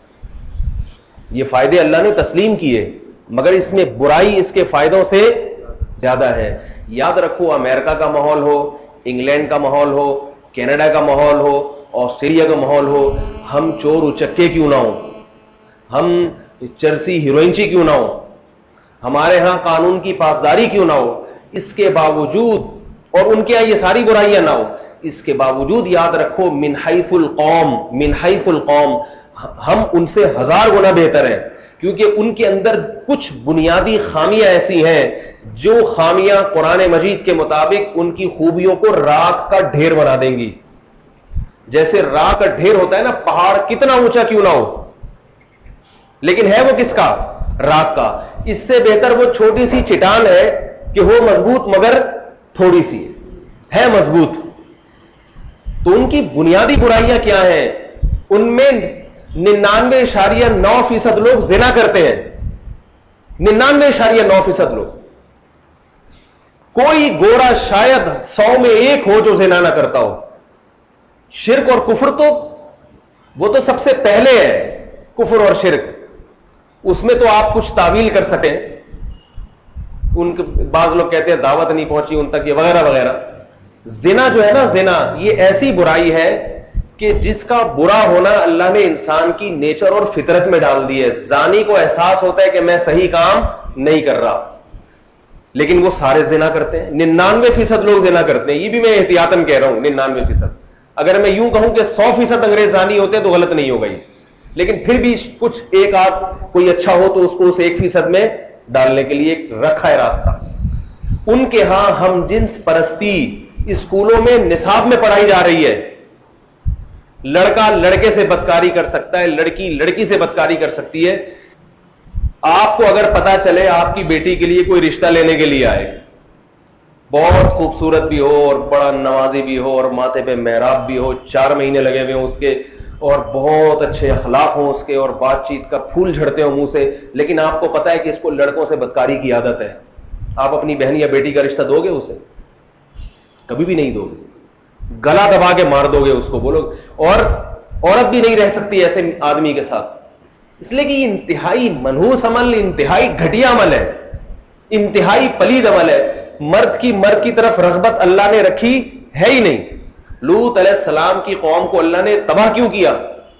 یہ فائدے اللہ نے تسلیم کیے، مگر اس میں برائی اس کے فائدوں سے زیادہ ہے. یاد رکھو، امریکہ کا ماحول ہو، انگلینڈ کا ماحول ہو، کینیڈا کا ماحول ہو، آسٹریلیا کا ماحول ہو، ہم چور اچکے کیوں نہ ہو، ہم چرسی ہیروئنچی کیوں نہ ہو، ہمارے ہاں قانون کی پاسداری کیوں نہ ہو، اس کے باوجود، اور ان کے یہاں یہ ساری برائیاں نہ ہو، اس کے باوجود یاد رکھو من حیث القوم من حیث القوم ہم ان سے ہزار گنا بہتر ہیں. کیونکہ ان کے اندر کچھ بنیادی خامیاں ایسی ہیں جو خامیاں قرآن مجید کے مطابق ان کی خوبیوں کو راکھ کا ڈھیر بنا دیں گی. جیسے راکھ کا ڈھیر ہوتا ہے نا، پہاڑ کتنا اونچا کیوں نہ ہو لیکن ہے وہ کس کا؟ راکھ کا. اس سے بہتر وہ چھوٹی سی چٹان ہے کہ ہو مضبوط مگر تھوڑی سی ہے مضبوط. تو ان کی بنیادی برائیاں کیا ہیں؟ ان میں ننانوے اشاریہ نو فیصد لوگ زنا کرتے ہیں. ننانوے اشاریہ نو فیصد لوگ. کوئی گورا شاید سو میں ایک ہو جو زنا نہ کرتا ہو. شرک اور کفر تو وہ تو سب سے پہلے ہے، کفر اور شرک. اس میں تو آپ کچھ تعویل کر سکیں. ان کے بعض لوگ کہتے ہیں دعوت نہیں پہنچی ان تک، یہ وغیرہ وغیرہ. زنا جو ہے نا، زنا یہ ایسی برائی ہے کہ جس کا برا ہونا اللہ نے انسان کی نیچر اور فطرت میں ڈال دی ہے. زانی کو احساس ہوتا ہے کہ میں صحیح کام نہیں کر رہا، لیکن وہ سارے زنا کرتے ہیں. ننانوے فیصد لوگ زنا کرتے ہیں. یہ بھی میں احتیاطاً کہہ رہا ہوں ننانوے فیصد. اگر میں یوں کہوں کہ سو فیصد انگریز زانی ہوتے تو غلط نہیں ہوگا، لیکن پھر بھی کچھ ایک آدھ کوئی اچھا ہو تو اس کو اس ایک فیصد میں ڈالنے کے لیے رکھا ہے راستہ. ان کے ہاں ہم جنس پرستی اسکولوں میں نصاب میں پڑھائی جا رہی ہے. لڑکا لڑکے سے بدکاری کر سکتا ہے، لڑکی لڑکی سے بدکاری کر سکتی ہے. آپ کو اگر پتا چلے آپ کی بیٹی کے لیے کوئی رشتہ لینے کے لیے آئے، بہت خوبصورت بھی ہو اور بڑا نوازی بھی ہو اور ماتھے پہ محراب بھی ہو، چار مہینے لگے ہوئے ہوں اس کے، اور بہت اچھے اخلاق ہوں اس کے، اور بات چیت کا پھول جھڑتے ہوں منہ سے، لیکن آپ کو پتا ہے کہ اس کو لڑکوں سے بدکاری کی عادت ہے، آپ اپنی بہن یا بیٹی کا رشتہ دو گے اسے؟ کبھی بھی نہیں دو گے. گلا دبا کے مار دو گے اس کو، بولو. اور عورت بھی نہیں رہ سکتی ایسے آدمی کے ساتھ، اس لیے کہ یہ انتہائی منحوس عمل، انتہائی گھٹیا عمل ہے، انتہائی پلید عمل ہے. مرد کی مرد کی طرف رغبت اللہ نے رکھی ہے ہی نہیں. لوط علیہ السلام کی قوم کو اللہ نے تباہ کیوں کیا؟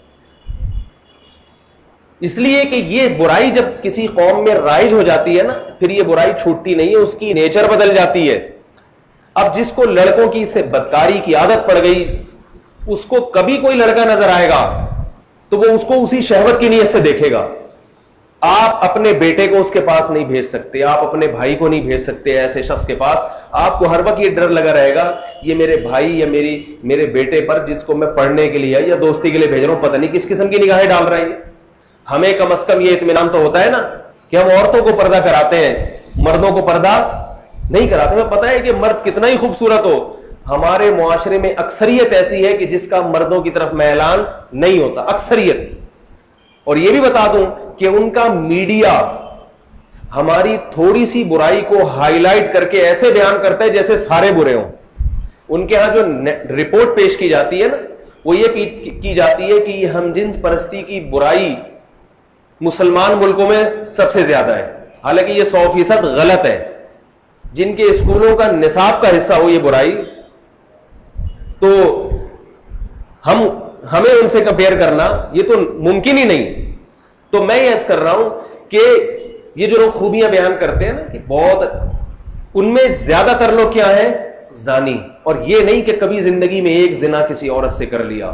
اس لیے کہ یہ برائی جب کسی قوم میں رائج ہو جاتی ہے نا، پھر یہ برائی چھوٹتی نہیں ہے، اس کی نیچر بدل جاتی ہے. اب جس کو لڑکوں کی سے بدکاری کی عادت پڑ گئی، اس کو کبھی کوئی لڑکا نظر آئے گا تو وہ اس کو اسی شہوت کی نیت سے دیکھے گا. آپ اپنے بیٹے کو اس کے پاس نہیں بھیج سکتے، آپ اپنے بھائی کو نہیں بھیج سکتے ایسے شخص کے پاس. آپ کو ہر وقت یہ ڈر لگا رہے گا یہ میرے بھائی یا میری میرے بیٹے پر جس کو میں پڑھنے کے لیے یا دوستی کے لیے بھیج رہا ہوں، پتہ نہیں کس قسم کی نگاہیں ڈال رہے ہیں. ہمیں کم از کم یہ اطمینان تو ہوتا ہے نا کہ ہم عورتوں کو پردہ کراتے ہیں، مردوں کو پردہ نہیں کراتے. ہمیں پتہ ہے کہ مرد کتنا ہی خوبصورت ہو، ہمارے معاشرے میں اکثریت ایسی ہے کہ جس کا مردوں کی طرف میلان نہیں ہوتا، اکثریت. اور یہ بھی بتا دوں کہ ان کا میڈیا ہماری تھوڑی سی برائی کو ہائی لائٹ کر کے ایسے بیان کرتا ہے جیسے سارے برے ہوں. ان کے ہاں جو رپورٹ پیش کی جاتی ہے نا، وہ یہ کی جاتی ہے کہ یہ ہم جنس پرستی کی برائی مسلمان ملکوں میں سب سے زیادہ ہے، حالانکہ یہ سو فیصد غلط ہے. جن کے اسکولوں کا نصاب کا حصہ ہو یہ برائی، تو ہم ہمیں ان سے کمپیئر کرنا یہ تو ممکن ہی نہیں. تو میں یہ عرض کر رہا ہوں کہ یہ جو لوگ خوبیاں بیان کرتے ہیں نا کہ بہت، ان میں زیادہ تر لوگ کیا ہیں؟ زانی. اور یہ نہیں کہ کبھی زندگی میں ایک زنا کسی عورت سے کر لیا.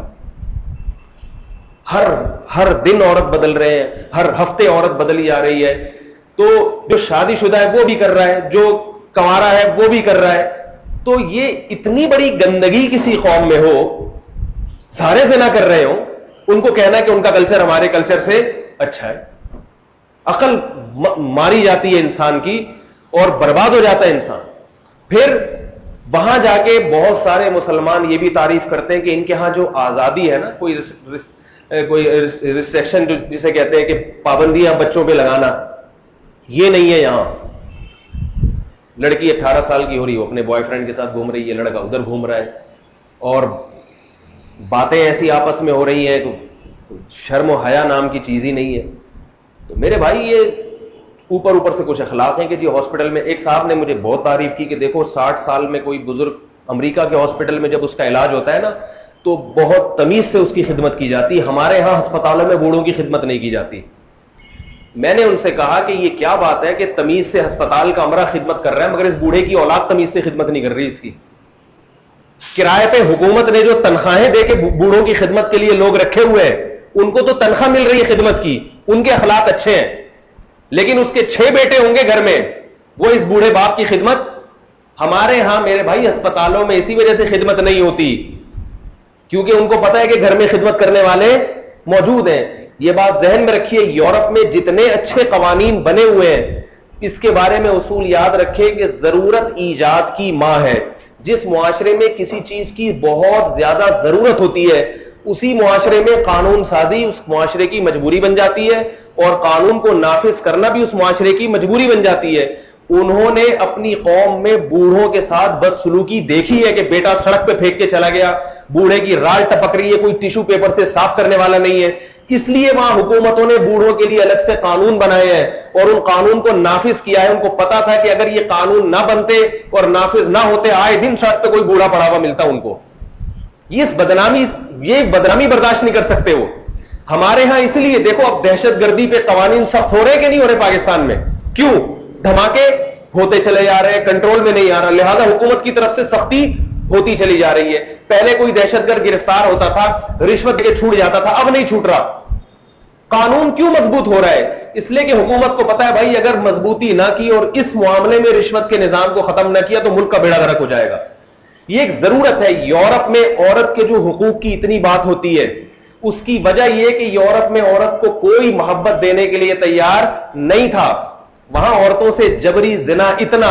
ہر ہر دن عورت بدل رہے ہیں، ہر ہفتے عورت بدلی جا رہی ہے. تو جو شادی شدہ ہے وہ بھی کر رہا ہے، جو کنوارا ہے وہ بھی کر رہا ہے. تو یہ اتنی بڑی گندگی کسی قوم میں ہو، سارے زنا کر رہے ہوں، ان کو کہنا کہ ان کا کلچر ہمارے کلچر سے اچھا ہے. عقل ماری جاتی ہے انسان کی اور برباد ہو جاتا ہے انسان. پھر وہاں جا کے بہت سارے مسلمان یہ بھی تعریف کرتے ہیں کہ ان کے ہاں جو آزادی ہے نا، کوئی رس, رس, کوئی ریسٹرکشن جو جسے کہتے ہیں کہ پابندیاں بچوں پہ لگانا، یہ نہیں ہے. یہاں لڑکی اٹھارہ سال کی ہو رہی، وہ اپنے بوائے فرینڈ کے ساتھ گھوم رہی ہے، لڑکا ادھر گھوم رہا ہے، اور باتیں ایسی آپس میں ہو رہی ہیں، شرم و حیا نام کی چیز ہی نہیں ہے. تو میرے بھائی یہ اوپر اوپر سے کچھ اخلاق ہیں کہ جی ہاسپٹل میں ایک صاحب نے مجھے بہت تعریف کی کہ دیکھو ساٹھ سال میں کوئی بزرگ امریکہ کے ہاسپٹل میں جب اس کا علاج ہوتا ہے نا تو بہت تمیز سے اس کی خدمت کی جاتی. ہمارے ہاں ہسپتالوں میں بوڑھوں کی خدمت نہیں کی جاتی. میں نے ان سے کہا کہ یہ کیا بات ہے کہ تمیز سے ہسپتال کا عملہ خدمت کر رہا ہے مگر اس بوڑھے کی اولاد تمیز سے خدمت نہیں کر رہی. اس کی کرائے پہ حکومت نے جو تنخواہیں دے کے بوڑھوں کی خدمت کے لیے لوگ رکھے ہوئے ہیں ان کو تو تنخواہ مل رہی ہے خدمت کی، ان کے اخلاق اچھے ہیں، لیکن اس کے چھ بیٹے ہوں گے گھر میں، وہ اس بوڑھے باپ کی خدمت. ہمارے ہاں میرے بھائی ہسپتالوں میں اسی وجہ سے خدمت نہیں ہوتی کیونکہ ان کو پتا ہے کہ گھر میں خدمت کرنے والے موجود ہیں. یہ بات ذہن میں رکھیے، یورپ میں جتنے اچھے قوانین بنے ہوئے ہیں اس کے بارے میں اصول یاد رکھے کہ ضرورت ایجاد کی ماں ہے. جس معاشرے میں کسی چیز کی بہت زیادہ ضرورت ہوتی ہے اسی معاشرے میں قانون سازی اس معاشرے کی مجبوری بن جاتی ہے اور قانون کو نافذ کرنا بھی اس معاشرے کی مجبوری بن جاتی ہے. انہوں نے اپنی قوم میں بوڑھوں کے ساتھ بدسلوکی دیکھی ہے کہ بیٹا سڑک پہ پھینک کے چلا گیا، بوڑھے کی رال ٹپک رہی ہے، کوئی ٹیشو پیپر سے صاف کرنے والا نہیں ہے. اس لیے وہاں حکومتوں نے بوڑھوں کے لیے الگ سے قانون بنائے ہیں اور ان قانون کو نافذ کیا ہے. ان کو پتا تھا کہ اگر یہ قانون نہ بنتے اور نافذ نہ ہوتے آئے دن سڑک پہ کوئی بوڑھا پڑا ہوا ملتا ان کو. یہ اس بدنامی یہ بدنامی برداشت نہیں کر سکتے وہ. ہمارے ہاں اس لیے دیکھو اب دہشت گردی پہ قوانین سخت ہو رہے کہ نہیں ہو رہے پاکستان میں؟ کیوں؟ دھماکے ہوتے چلے جا رہے ہیں، کنٹرول میں نہیں آ رہا، لہذا حکومت کی طرف سے سختی ہوتی چلی جا رہی ہے. پہلے کوئی دہشت گرد گرفتار ہوتا تھا رشوت دے کے چھوٹ جاتا تھا، اب نہیں چھوٹ رہا. قانون کیوں مضبوط ہو رہا ہے؟ اس لیے کہ حکومت کو پتا ہے بھائی اگر مضبوطی نہ کی اور اس معاملے میں رشوت کے نظام کو ختم نہ کیا تو ملک کا بیڑا غرق ہو جائے گا. یہ ایک ضرورت ہے. یورپ میں عورت کے جو حقوق کی اتنی بات ہوتی ہے اس کی وجہ یہ کہ یورپ میں عورت کو کوئی محبت دینے کے لیے تیار نہیں تھا. وہاں عورتوں سے جبری زنا اتنا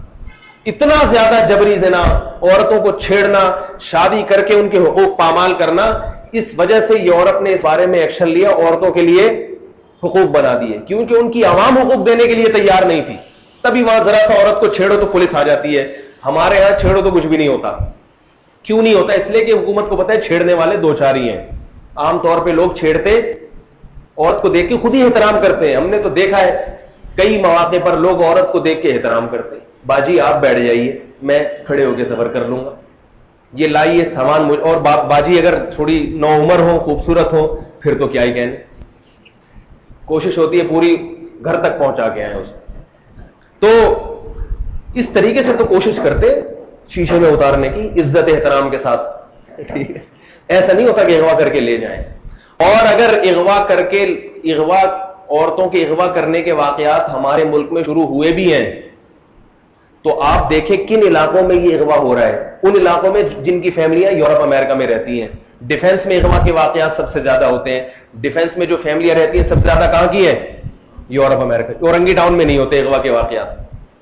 اتنا زیادہ جبری زنا، عورتوں کو چھیڑنا، شادی کر کے ان کے حقوق پامال کرنا، اس وجہ سے یورپ نے اس بارے میں ایکشن لیا، عورتوں کے لیے حقوق بنا دیے کیونکہ ان کی عوام حقوق دینے کے لیے تیار نہیں تھی. تبھی وہاں ذرا سا عورت کو چھیڑو تو پولیس آ جاتی ہے. ہمارے ہاں چھیڑو تو کچھ بھی نہیں ہوتا. کیوں نہیں ہوتا؟ اس لیے کہ حکومت کو پتا ہے چھیڑنے والے دو چار ہی ہیں. عام طور پہ لوگ چھیڑتے عورت کو دیکھ کے خود ہی احترام کرتے ہیں. ہم نے تو دیکھا ہے کئی مواقع پر لوگ عورت کو دیکھ کے احترام کرتے ہیں. باجی آپ بیٹھ جائیے میں کھڑے ہو کے سفر کر لوں گا، یہ لائیے سامان مجھ، اور با باجی اگر تھوڑی نو عمر ہو خوبصورت ہو پھر تو کیا ہی کہنے. کوشش ہوتی ہے پوری گھر تک پہنچا کے آئے اس. تو اس طریقے سے تو کوشش کرتے شیشے میں اتارنے کی عزت احترام کے ساتھ. ٹھیک ہے، ایسا نہیں ہوتا کہ اغوا کر کے لے جائیں. اور اگر اغوا کر کے اغوا عورتوں کے اغوا کرنے کے واقعات ہمارے ملک میں شروع ہوئے بھی ہیں تو آپ دیکھیں کن علاقوں میں یہ اغوا ہو رہا ہے. ان علاقوں میں جن کی فیملیاں یورپ امریکہ میں رہتی ہیں. ڈیفنس میں اغوا کے واقعات سب سے زیادہ ہوتے ہیں. ڈیفنس میں جو فیملیاں رہتی ہیں سب سے زیادہ کہاں کی ہیں؟ یورپ امریکہ. اورنگی ٹاؤن میں نہیں ہوتے اغوا کے واقعات.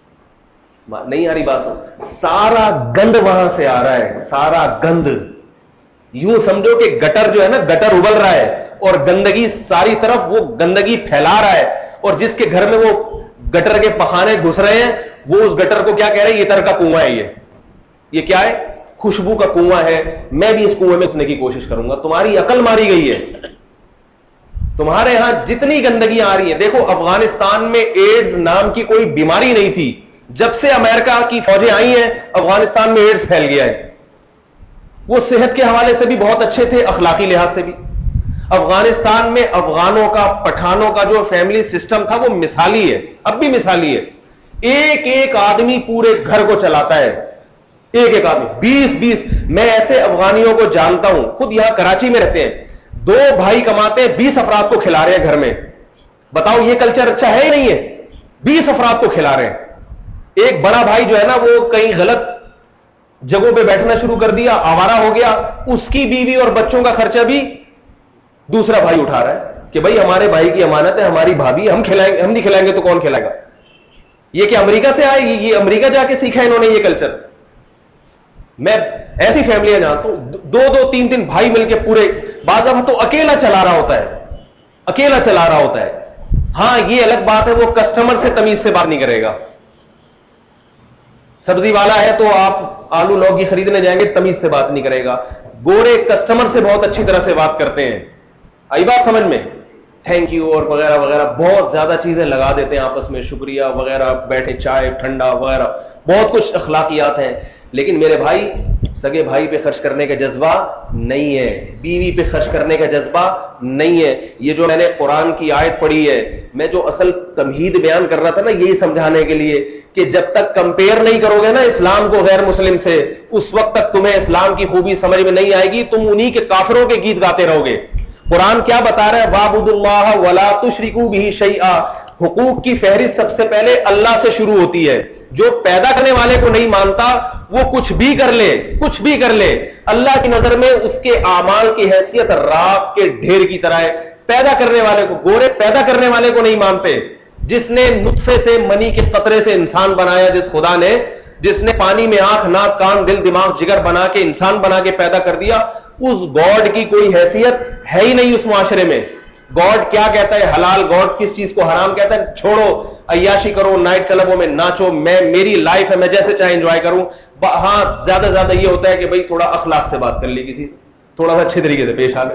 نہیں آ رہی بات؟ سارا گند وہاں سے آ رہا ہے، سارا گند. یوں سمجھو کہ گٹر جو ہے نا گٹر ابل رہا ہے اور گندگی ساری طرف وہ گندگی پھیلا رہا ہے، اور جس کے گھر میں وہ گٹر کے پخانے گھس رہے ہیں وہ اس گٹر کو کیا کہہ رہے ہیں؟ یہ تر کا کنواں ہے. یہ یہ کیا ہے؟ خوشبو کا کنواں ہے, میں بھی اس کنویں میں اسنے کی کوشش کروں گا. تمہاری عقل ماری گئی ہے. تمہارے ہاں جتنی گندگیاں آ رہی ہیں, دیکھو افغانستان میں ایڈز نام کی کوئی بیماری نہیں تھی, جب سے امریکہ کی فوجیں آئی ہیں افغانستان میں ایڈز پھیل گیا ہے. وہ صحت کے حوالے سے بھی بہت اچھے تھے, اخلاقی لحاظ سے بھی. افغانستان میں افغانوں کا, پٹھانوں کا جو فیملی سسٹم تھا وہ مثالی ہے, اب بھی مثالی ہے. ایک ایک آدمی پورے گھر کو چلاتا ہے, ایک ایک آدمی, بیس بیس. میں ایسے افغانیوں کو جانتا ہوں, خود یہاں کراچی میں رہتے ہیں, دو بھائی کماتے ہیں, بیس افراد کو کھلا رہے ہیں گھر میں. بتاؤ یہ کلچر اچھا ہے ہی نہیں ہے؟ بیس افراد کو کھلا رہے ہیں. ایک بڑا بھائی جو ہے نا وہ کہیں غلط جگہوں پہ بیٹھنا شروع کر دیا, آوارہ ہو گیا, اس کی بیوی اور بچوں کا خرچہ بھی دوسرا بھائی اٹھا رہا ہے کہ بھائی ہمارے بھائی کی امانت ہے, ہماری بھابھی, ہم کھلائیں گے, ہم نہیں کھلائیں گے تو کون کھلائے گا؟ یہ کہ امریکہ سے آئے, یہ امریکہ جا کے سیکھا انہوں نے یہ کلچر. میں ایسی فیملیاں جانتا ہوں, دو دو تین تین بھائی مل کے پورے, بعض دفعہ تو اکیلا چلا رہا ہوتا ہے, اکیلا چلا رہا ہوتا ہے. ہاں یہ الگ بات ہے, وہ کسٹمر سے تمیز سے بات نہیں کرے گا. سبزی والا ہے تو آپ آلو لوکی خریدنے جائیں گے, تمیز سے بات نہیں کرے گا. گورے کسٹمر سے بہت اچھی طرح سے بات کرتے ہیں. آئی بات سمجھ میں؟ تھینک یو اور وغیرہ وغیرہ, بہت زیادہ چیزیں لگا دیتے ہیں آپس میں, شکریہ وغیرہ, بیٹھے چائے ٹھنڈا وغیرہ, بہت کچھ اخلاقیات ہیں. لیکن میرے بھائی, سگے بھائی پہ خرچ کرنے کا جذبہ نہیں ہے, بیوی پہ خرچ کرنے کا جذبہ نہیں ہے. یہ جو میں نے قرآن کی آیت پڑھی ہے, میں جو اصل تمہید بیان کر رہا تھا نا, یہی سمجھانے کے لیے کہ جب تک کمپیئر نہیں کرو گے نا اسلام کو غیر مسلم سے, اس وقت تک تمہیں اسلام کی خوبی سمجھ میں نہیں آئے گی. تم انہی کے کافروں کے گیت گاتے رہو گے. قرآن کیا بتا رہا ہے؟ وَاعْبُدُوا اللَّهَ وَلَا تُشْرِكُوا بِهِ شَيْئًا. حقوق کی فہرست سب سے پہلے اللہ سے شروع ہوتی ہے. جو پیدا کرنے والے کو نہیں مانتا وہ کچھ بھی کر لے, کچھ بھی کر لے, اللہ کی نظر میں اس کے اعمال کی حیثیت راکھ کے ڈھیر کی طرح ہے. پیدا کرنے والے کو, گورے پیدا کرنے والے کو نہیں مانتے. جس نے نطفے سے, منی کے قطرے سے انسان بنایا, جس خدا نے, جس نے پانی میں آنکھ ناک کان دل دماغ جگر بنا کے انسان بنا کے پیدا کر دیا, اس گاڈ کی کوئی حیثیت ہے ہی نہیں اس معاشرے میں. گاڈ کیا کہتا ہے حلال, گاڈ کس چیز کو حرام کہتا ہے؟ چھوڑو, عیاشی کرو, نائٹ کلبوں میں ناچو, میں میری لائف ہے, میں جیسے چاہے انجوائے کروں. ہاں زیادہ زیادہ یہ ہوتا ہے کہ بھئی تھوڑا اخلاق سے بات کر لی کسی سے, تھوڑا سا اچھے طریقے سے پیش آ گئے.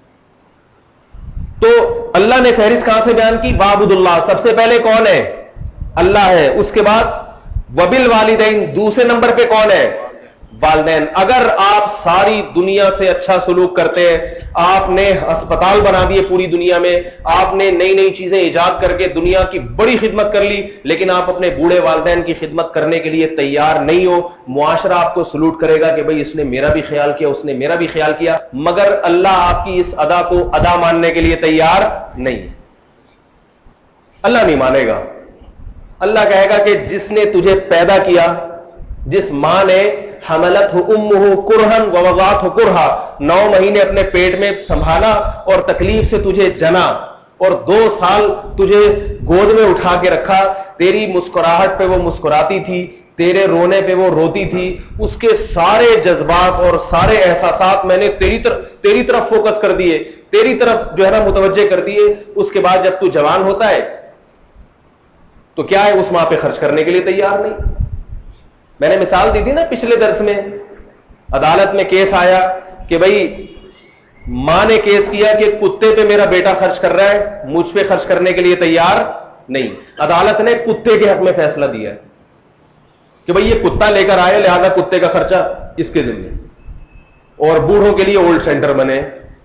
تو اللہ نے فہرست کہاں سے بیان کی؟ وَاعْبُدُوا اللَّهَ, سب سے پہلے کون ہے؟ اللہ ہے. اس کے بعد وَبِالْوَالِدَيْنِ, دوسرے نمبر پہ کون ہے؟ والدین. اگر آپ ساری دنیا سے اچھا سلوک کرتے ہیں, آپ نے ہسپتال بنا دیے پوری دنیا میں, آپ نے نئی نئی چیزیں ایجاد کر کے دنیا کی بڑی خدمت کر لی, لیکن آپ اپنے بوڑھے والدین کی خدمت کرنے کے لیے تیار نہیں ہو, معاشرہ آپ کو سلوٹ کرے گا کہ بھئی اس نے میرا بھی خیال کیا, اس نے میرا بھی خیال کیا, مگر اللہ آپ کی اس ادا کو ادا ماننے کے لیے تیار نہیں. اللہ نہیں مانے گا. اللہ کہے گا کہ جس نے تجھے پیدا کیا, جس ماں نے حملت امہ کرہن ووضعتہ کرہا, نو مہینے اپنے پیٹ میں سنبھالا اور تکلیف سے تجھے جنا, اور دو سال تجھے گود میں اٹھا کے رکھا, تیری مسکراہٹ پہ وہ مسکراتی تھی, تیرے رونے پہ وہ روتی تھی, اس کے سارے جذبات اور سارے احساسات میں نے تیری طرف تیری طرف فوکس کر دیے, تیری طرف جو ہے نا متوجہ کر دیے. اس کے بعد جب تو جوان ہوتا ہے تو کیا ہے, اس ماں پہ خرچ کرنے کے لیے تیار نہیں. میں نے مثال دی تھی نا پچھلے درس میں, عدالت میں کیس آیا کہ بھئی ماں نے کیس کیا کہ کتے پہ میرا بیٹا خرچ کر رہا ہے, مجھ پہ خرچ کرنے کے لیے تیار نہیں. عدالت نے کتے کے حق میں فیصلہ دیا کہ بھئی یہ کتا لے کر آئے, لہذا کتے کا خرچہ اس کے ذمہ, اور بوڑھوں کے لیے اولڈ سینٹر بنے,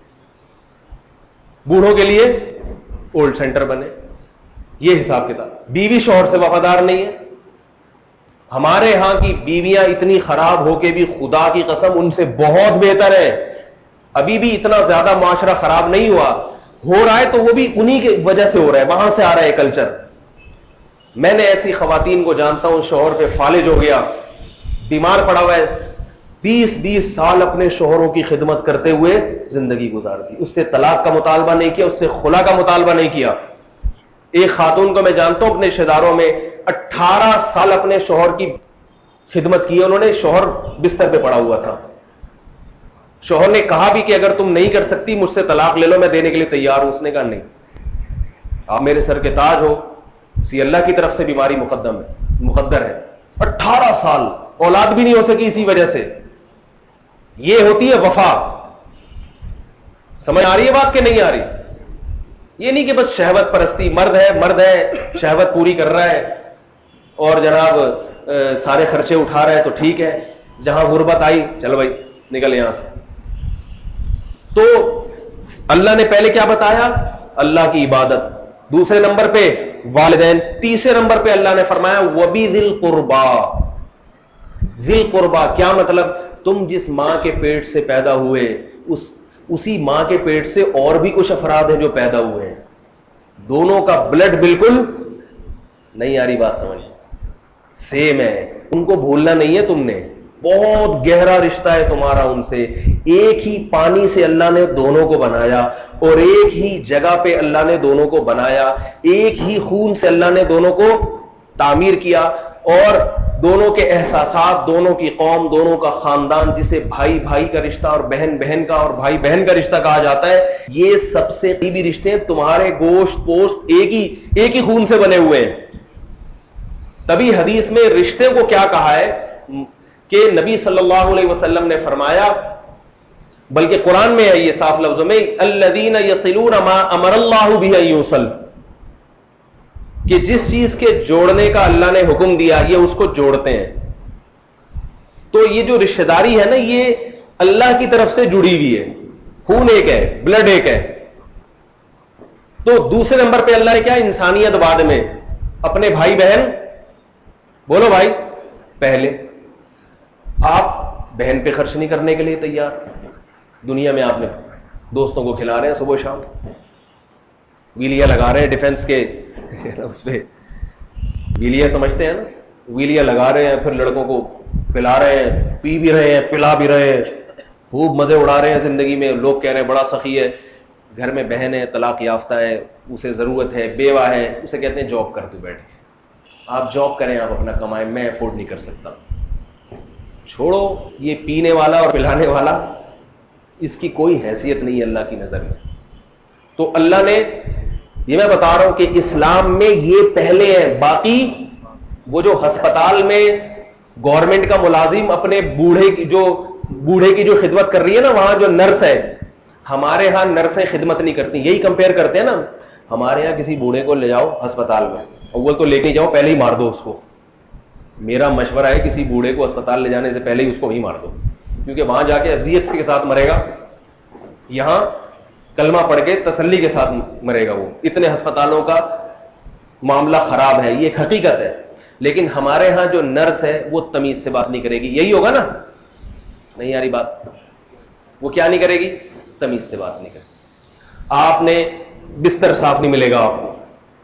بوڑھوں کے لیے اولڈ سینٹر بنے. یہ حساب کتاب. بیوی شوہر سے وفادار نہیں ہے. ہمارے ہاں کی بیویاں اتنی خراب ہو کے بھی خدا کی قسم ان سے بہت بہتر ہے. ابھی بھی اتنا زیادہ معاشرہ خراب نہیں ہوا, ہو رہا ہے تو وہ بھی انہی کی وجہ سے ہو رہا ہے, وہاں سے آ رہا ہے کلچر. میں نے ایسی خواتین کو جانتا ہوں, شوہر پہ فالج ہو گیا, بیمار پڑا ہوا ہے, بیس بیس سال اپنے شوہروں کی خدمت کرتے ہوئے زندگی گزار دی, اس سے طلاق کا مطالبہ نہیں کیا, اس سے خلا کا مطالبہ نہیں کیا. ایک خاتون کو میں جانتا ہوں اپنے رشتے داروں میں, اٹھارہ سال اپنے شوہر کی خدمت کی انہوں نے. شوہر بستر پہ پڑا ہوا تھا, شوہر نے کہا بھی کہ اگر تم نہیں کر سکتی مجھ سے طلاق لے لو, میں دینے کے لیے تیار ہوں. اس نے کہا نہیں, آپ میرے سر کے تاج ہو, اسی اللہ کی طرف سے بیماری مقدم ہے, مقدر ہے. اٹھارہ سال اولاد بھی نہیں ہو سکی اسی وجہ سے. یہ ہوتی ہے وفا. سمجھ آ رہی ہے بات کہ نہیں آ رہی؟ یہ نہیں کہ بس شہوت پرستی، مرد ہے مرد ہے شہوت پوری کر رہا ہے اور جناب سارے خرچے اٹھا رہا ہے تو ٹھیک ہے، جہاں غربت آئی چلو بھائی نکل یہاں سے. تو اللہ نے پہلے کیا بتایا؟ اللہ کی عبادت، دوسرے نمبر پہ والدین، تیسرے نمبر پہ اللہ نے فرمایا وَبِذِي الْقُرْبَى. ذی القربا کیا مطلب؟ تم جس ماں کے پیٹ سے پیدا ہوئے اس اسی ماں کے پیٹ سے اور بھی کچھ افراد ہیں جو پیدا ہوئے ہیں، دونوں کا بلڈ بالکل نہیں آ رہی بات سمجھ، سیم ہے، ان کو بھولنا نہیں ہے تم نے، بہت گہرا رشتہ ہے تمہارا ان سے. ایک ہی پانی سے اللہ نے دونوں کو بنایا اور ایک ہی جگہ پہ اللہ نے دونوں کو بنایا، ایک ہی خون سے اللہ نے دونوں کو تعمیر کیا، اور دونوں کے احساسات، دونوں کی قوم، دونوں کا خاندان، جسے بھائی بھائی کا رشتہ اور بہن بہن کا اور بھائی بہن کا رشتہ کہا جاتا ہے، یہ سب سے قریبی رشتے ہیں. تمہارے گوشت پوشت ایک ہی ایک ہی خون سے بنے ہوئے ہیں. تبھی حدیث میں رشتے کو کیا کہا ہے کہ نبی صلی اللہ علیہ وسلم نے فرمایا، بلکہ قرآن میں ہے یہ صاف لفظوں میں، الذین یصلون ما امر اللہ بہ ان یوصل، کہ جس چیز کے جوڑنے کا اللہ نے حکم دیا یہ اس کو جوڑتے ہیں. تو یہ جو رشتہ داری ہے نا یہ اللہ کی طرف سے جڑی ہوئی ہے، خون ایک ہے، بلڈ ایک ہے. تو دوسرے نمبر پہ اللہ نے کیا؟ انسانیت بعد میں، اپنے بھائی بہن بولو بھائی پہلے. آپ بہن پہ خرچ نہیں کرنے کے لیے تیار، دنیا میں آپ نے دوستوں کو کھلا رہے ہیں صبح شام، ویلیاں لگا رہے ہیں ڈیفنس کے اس پہ ویلیاں سمجھتے ہیں نا، ویلیاں لگا رہے ہیں، پھر لڑکوں کو پلا رہے ہیں، پی بھی رہے ہیں، پلا بھی رہے ہیں، خوب مزے اڑا رہے ہیں زندگی میں. لوگ کہہ رہے ہیں بڑا سخی ہے، گھر میں بہن ہے، طلاق یافتہ ہے، اسے ضرورت ہے، بیوہ ہے، اسے کہتے ہیں جاب کر دو بیٹھ کے. آپ جاب کریں، آپ اپنا کمائیں، میں افورڈ نہیں کر سکتا. چھوڑو، یہ پینے والا اور پلانے والا اس کی کوئی حیثیت نہیں ہے اللہ کی نظر میں. تو اللہ نے، یہ میں بتا رہا ہوں کہ اسلام میں یہ پہلے ہیں. باقی وہ جو ہسپتال میں گورنمنٹ کا ملازم اپنے بوڑھے کی جو بوڑھے کی جو خدمت کر رہی ہے نا، وہاں جو نرس ہے، ہمارے ہاں نرسیں خدمت نہیں کرتی. یہی کمپیئر کرتے ہیں نا، ہمارے ہاں کسی بوڑھے کو لے جاؤ ہسپتال میں، اول تو لے کے جاؤ پہلے ہی مار دو اس کو. میرا مشورہ ہے کسی بوڑھے کو اسپتال لے جانے سے پہلے ہی اس کو ہی مار دو، کیونکہ وہاں جا کے اذیت کے ساتھ مرے گا، یہاں کلمہ پڑھ کے تسلی کے ساتھ مرے گا. وہ اتنے ہسپتالوں کا معاملہ خراب ہے، یہ ایک حقیقت ہے. لیکن ہمارے ہاں جو نرس ہے وہ تمیز سے بات نہیں کرے گی. یہی ہوگا نا؟ نہیں یاری بات، وہ کیا نہیں کرے گی؟ تمیز سے بات نہیں کرے گی. آپ نے بستر صاف نہیں ملے گا آپ کو،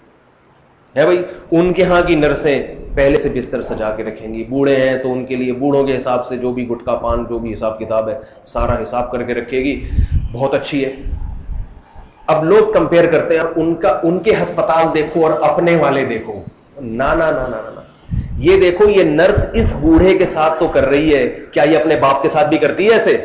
ہے بھائی. ان کے ہاں کی نرسیں پہلے سے بستر سجا کے رکھیں گی. بوڑھے ہیں تو ان کے لیے بوڑھوں کے حساب سے جو بھی گٹکا پان جو بھی حساب کتاب ہے سارا حساب کر کے رکھے گی، بہت اچھی ہے. اب لوگ کمپیئر کرتے ہیں ان کا ان کے ہسپتال دیکھو اور اپنے والے دیکھو. نا نا نا نا نا، یہ دیکھو یہ نرس اس بوڑھے کے ساتھ تو کر رہی ہے، کیا یہ اپنے باپ کے ساتھ بھی کرتی ہے ایسے؟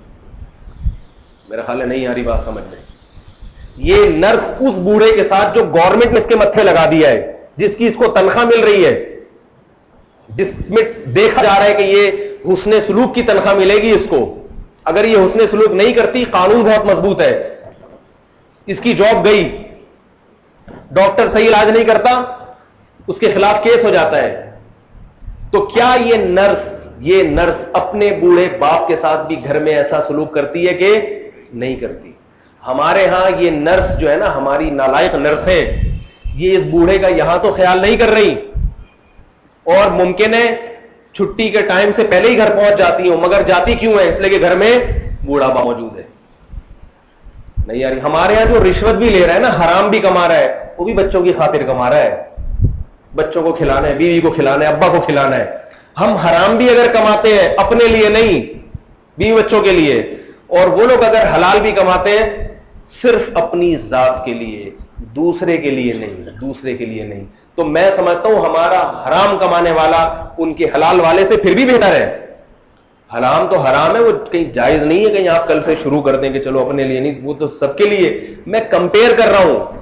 میرا خیال ہے نہیں آ رہی بات سمجھ میں. یہ نرس اس بوڑھے کے ساتھ جو گورنمنٹ نے اس کے متھے لگا دیا ہے، جس کی اس کو تنخواہ مل رہی ہے، جس میں دیکھا جا رہا ہے کہ یہ حسن سلوک کی تنخواہ ملے گی اس کو. اگر یہ حسن سلوک نہیں کرتی، قانون بہت مضبوط ہے، اس کی جاب گئی. ڈاکٹر صحیح علاج نہیں کرتا، اس کے خلاف کیس ہو جاتا ہے. تو کیا یہ نرس یہ نرس اپنے بوڑھے باپ کے ساتھ بھی گھر میں ایسا سلوک کرتی ہے کہ نہیں کرتی؟ ہمارے ہاں یہ نرس جو ہے نا، ہماری نالائق نرسیں، یہ اس بوڑھے کا یہاں تو خیال نہیں کر رہی، اور ممکن ہے چھٹی کے ٹائم سے پہلے ہی گھر پہنچ جاتی ہوں، مگر جاتی کیوں ہے؟ اس لیے کہ گھر میں بوڑھا باپ موجود ہے. نہیں یار، ہمارے ہاں جو رشوت بھی لے رہا ہے نا، حرام بھی کما رہا ہے، وہ بھی بچوں کی خاطر کما رہا ہے. بچوں کو کھلانا ہے، بیوی کو کھلانا ہے، ابا کو کھلانا ہے. ہم حرام بھی اگر کماتے ہیں اپنے لیے نہیں، بیوی بچوں کے لیے، اور وہ لوگ اگر حلال بھی کماتے ہیں صرف اپنی ذات کے لیے، دوسرے کے لیے نہیں، دوسرے کے لیے نہیں. تو میں سمجھتا ہوں ہمارا حرام کمانے والا ان کے حلال والے سے پھر بھی بہتر ہے. حرام تو حرام ہے، وہ کہیں جائز نہیں ہے کہیں آپ کل سے شروع کر دیں کہ چلو اپنے لیے نہیں، وہ تو سب کے لیے. میں کمپیئر کر رہا ہوں.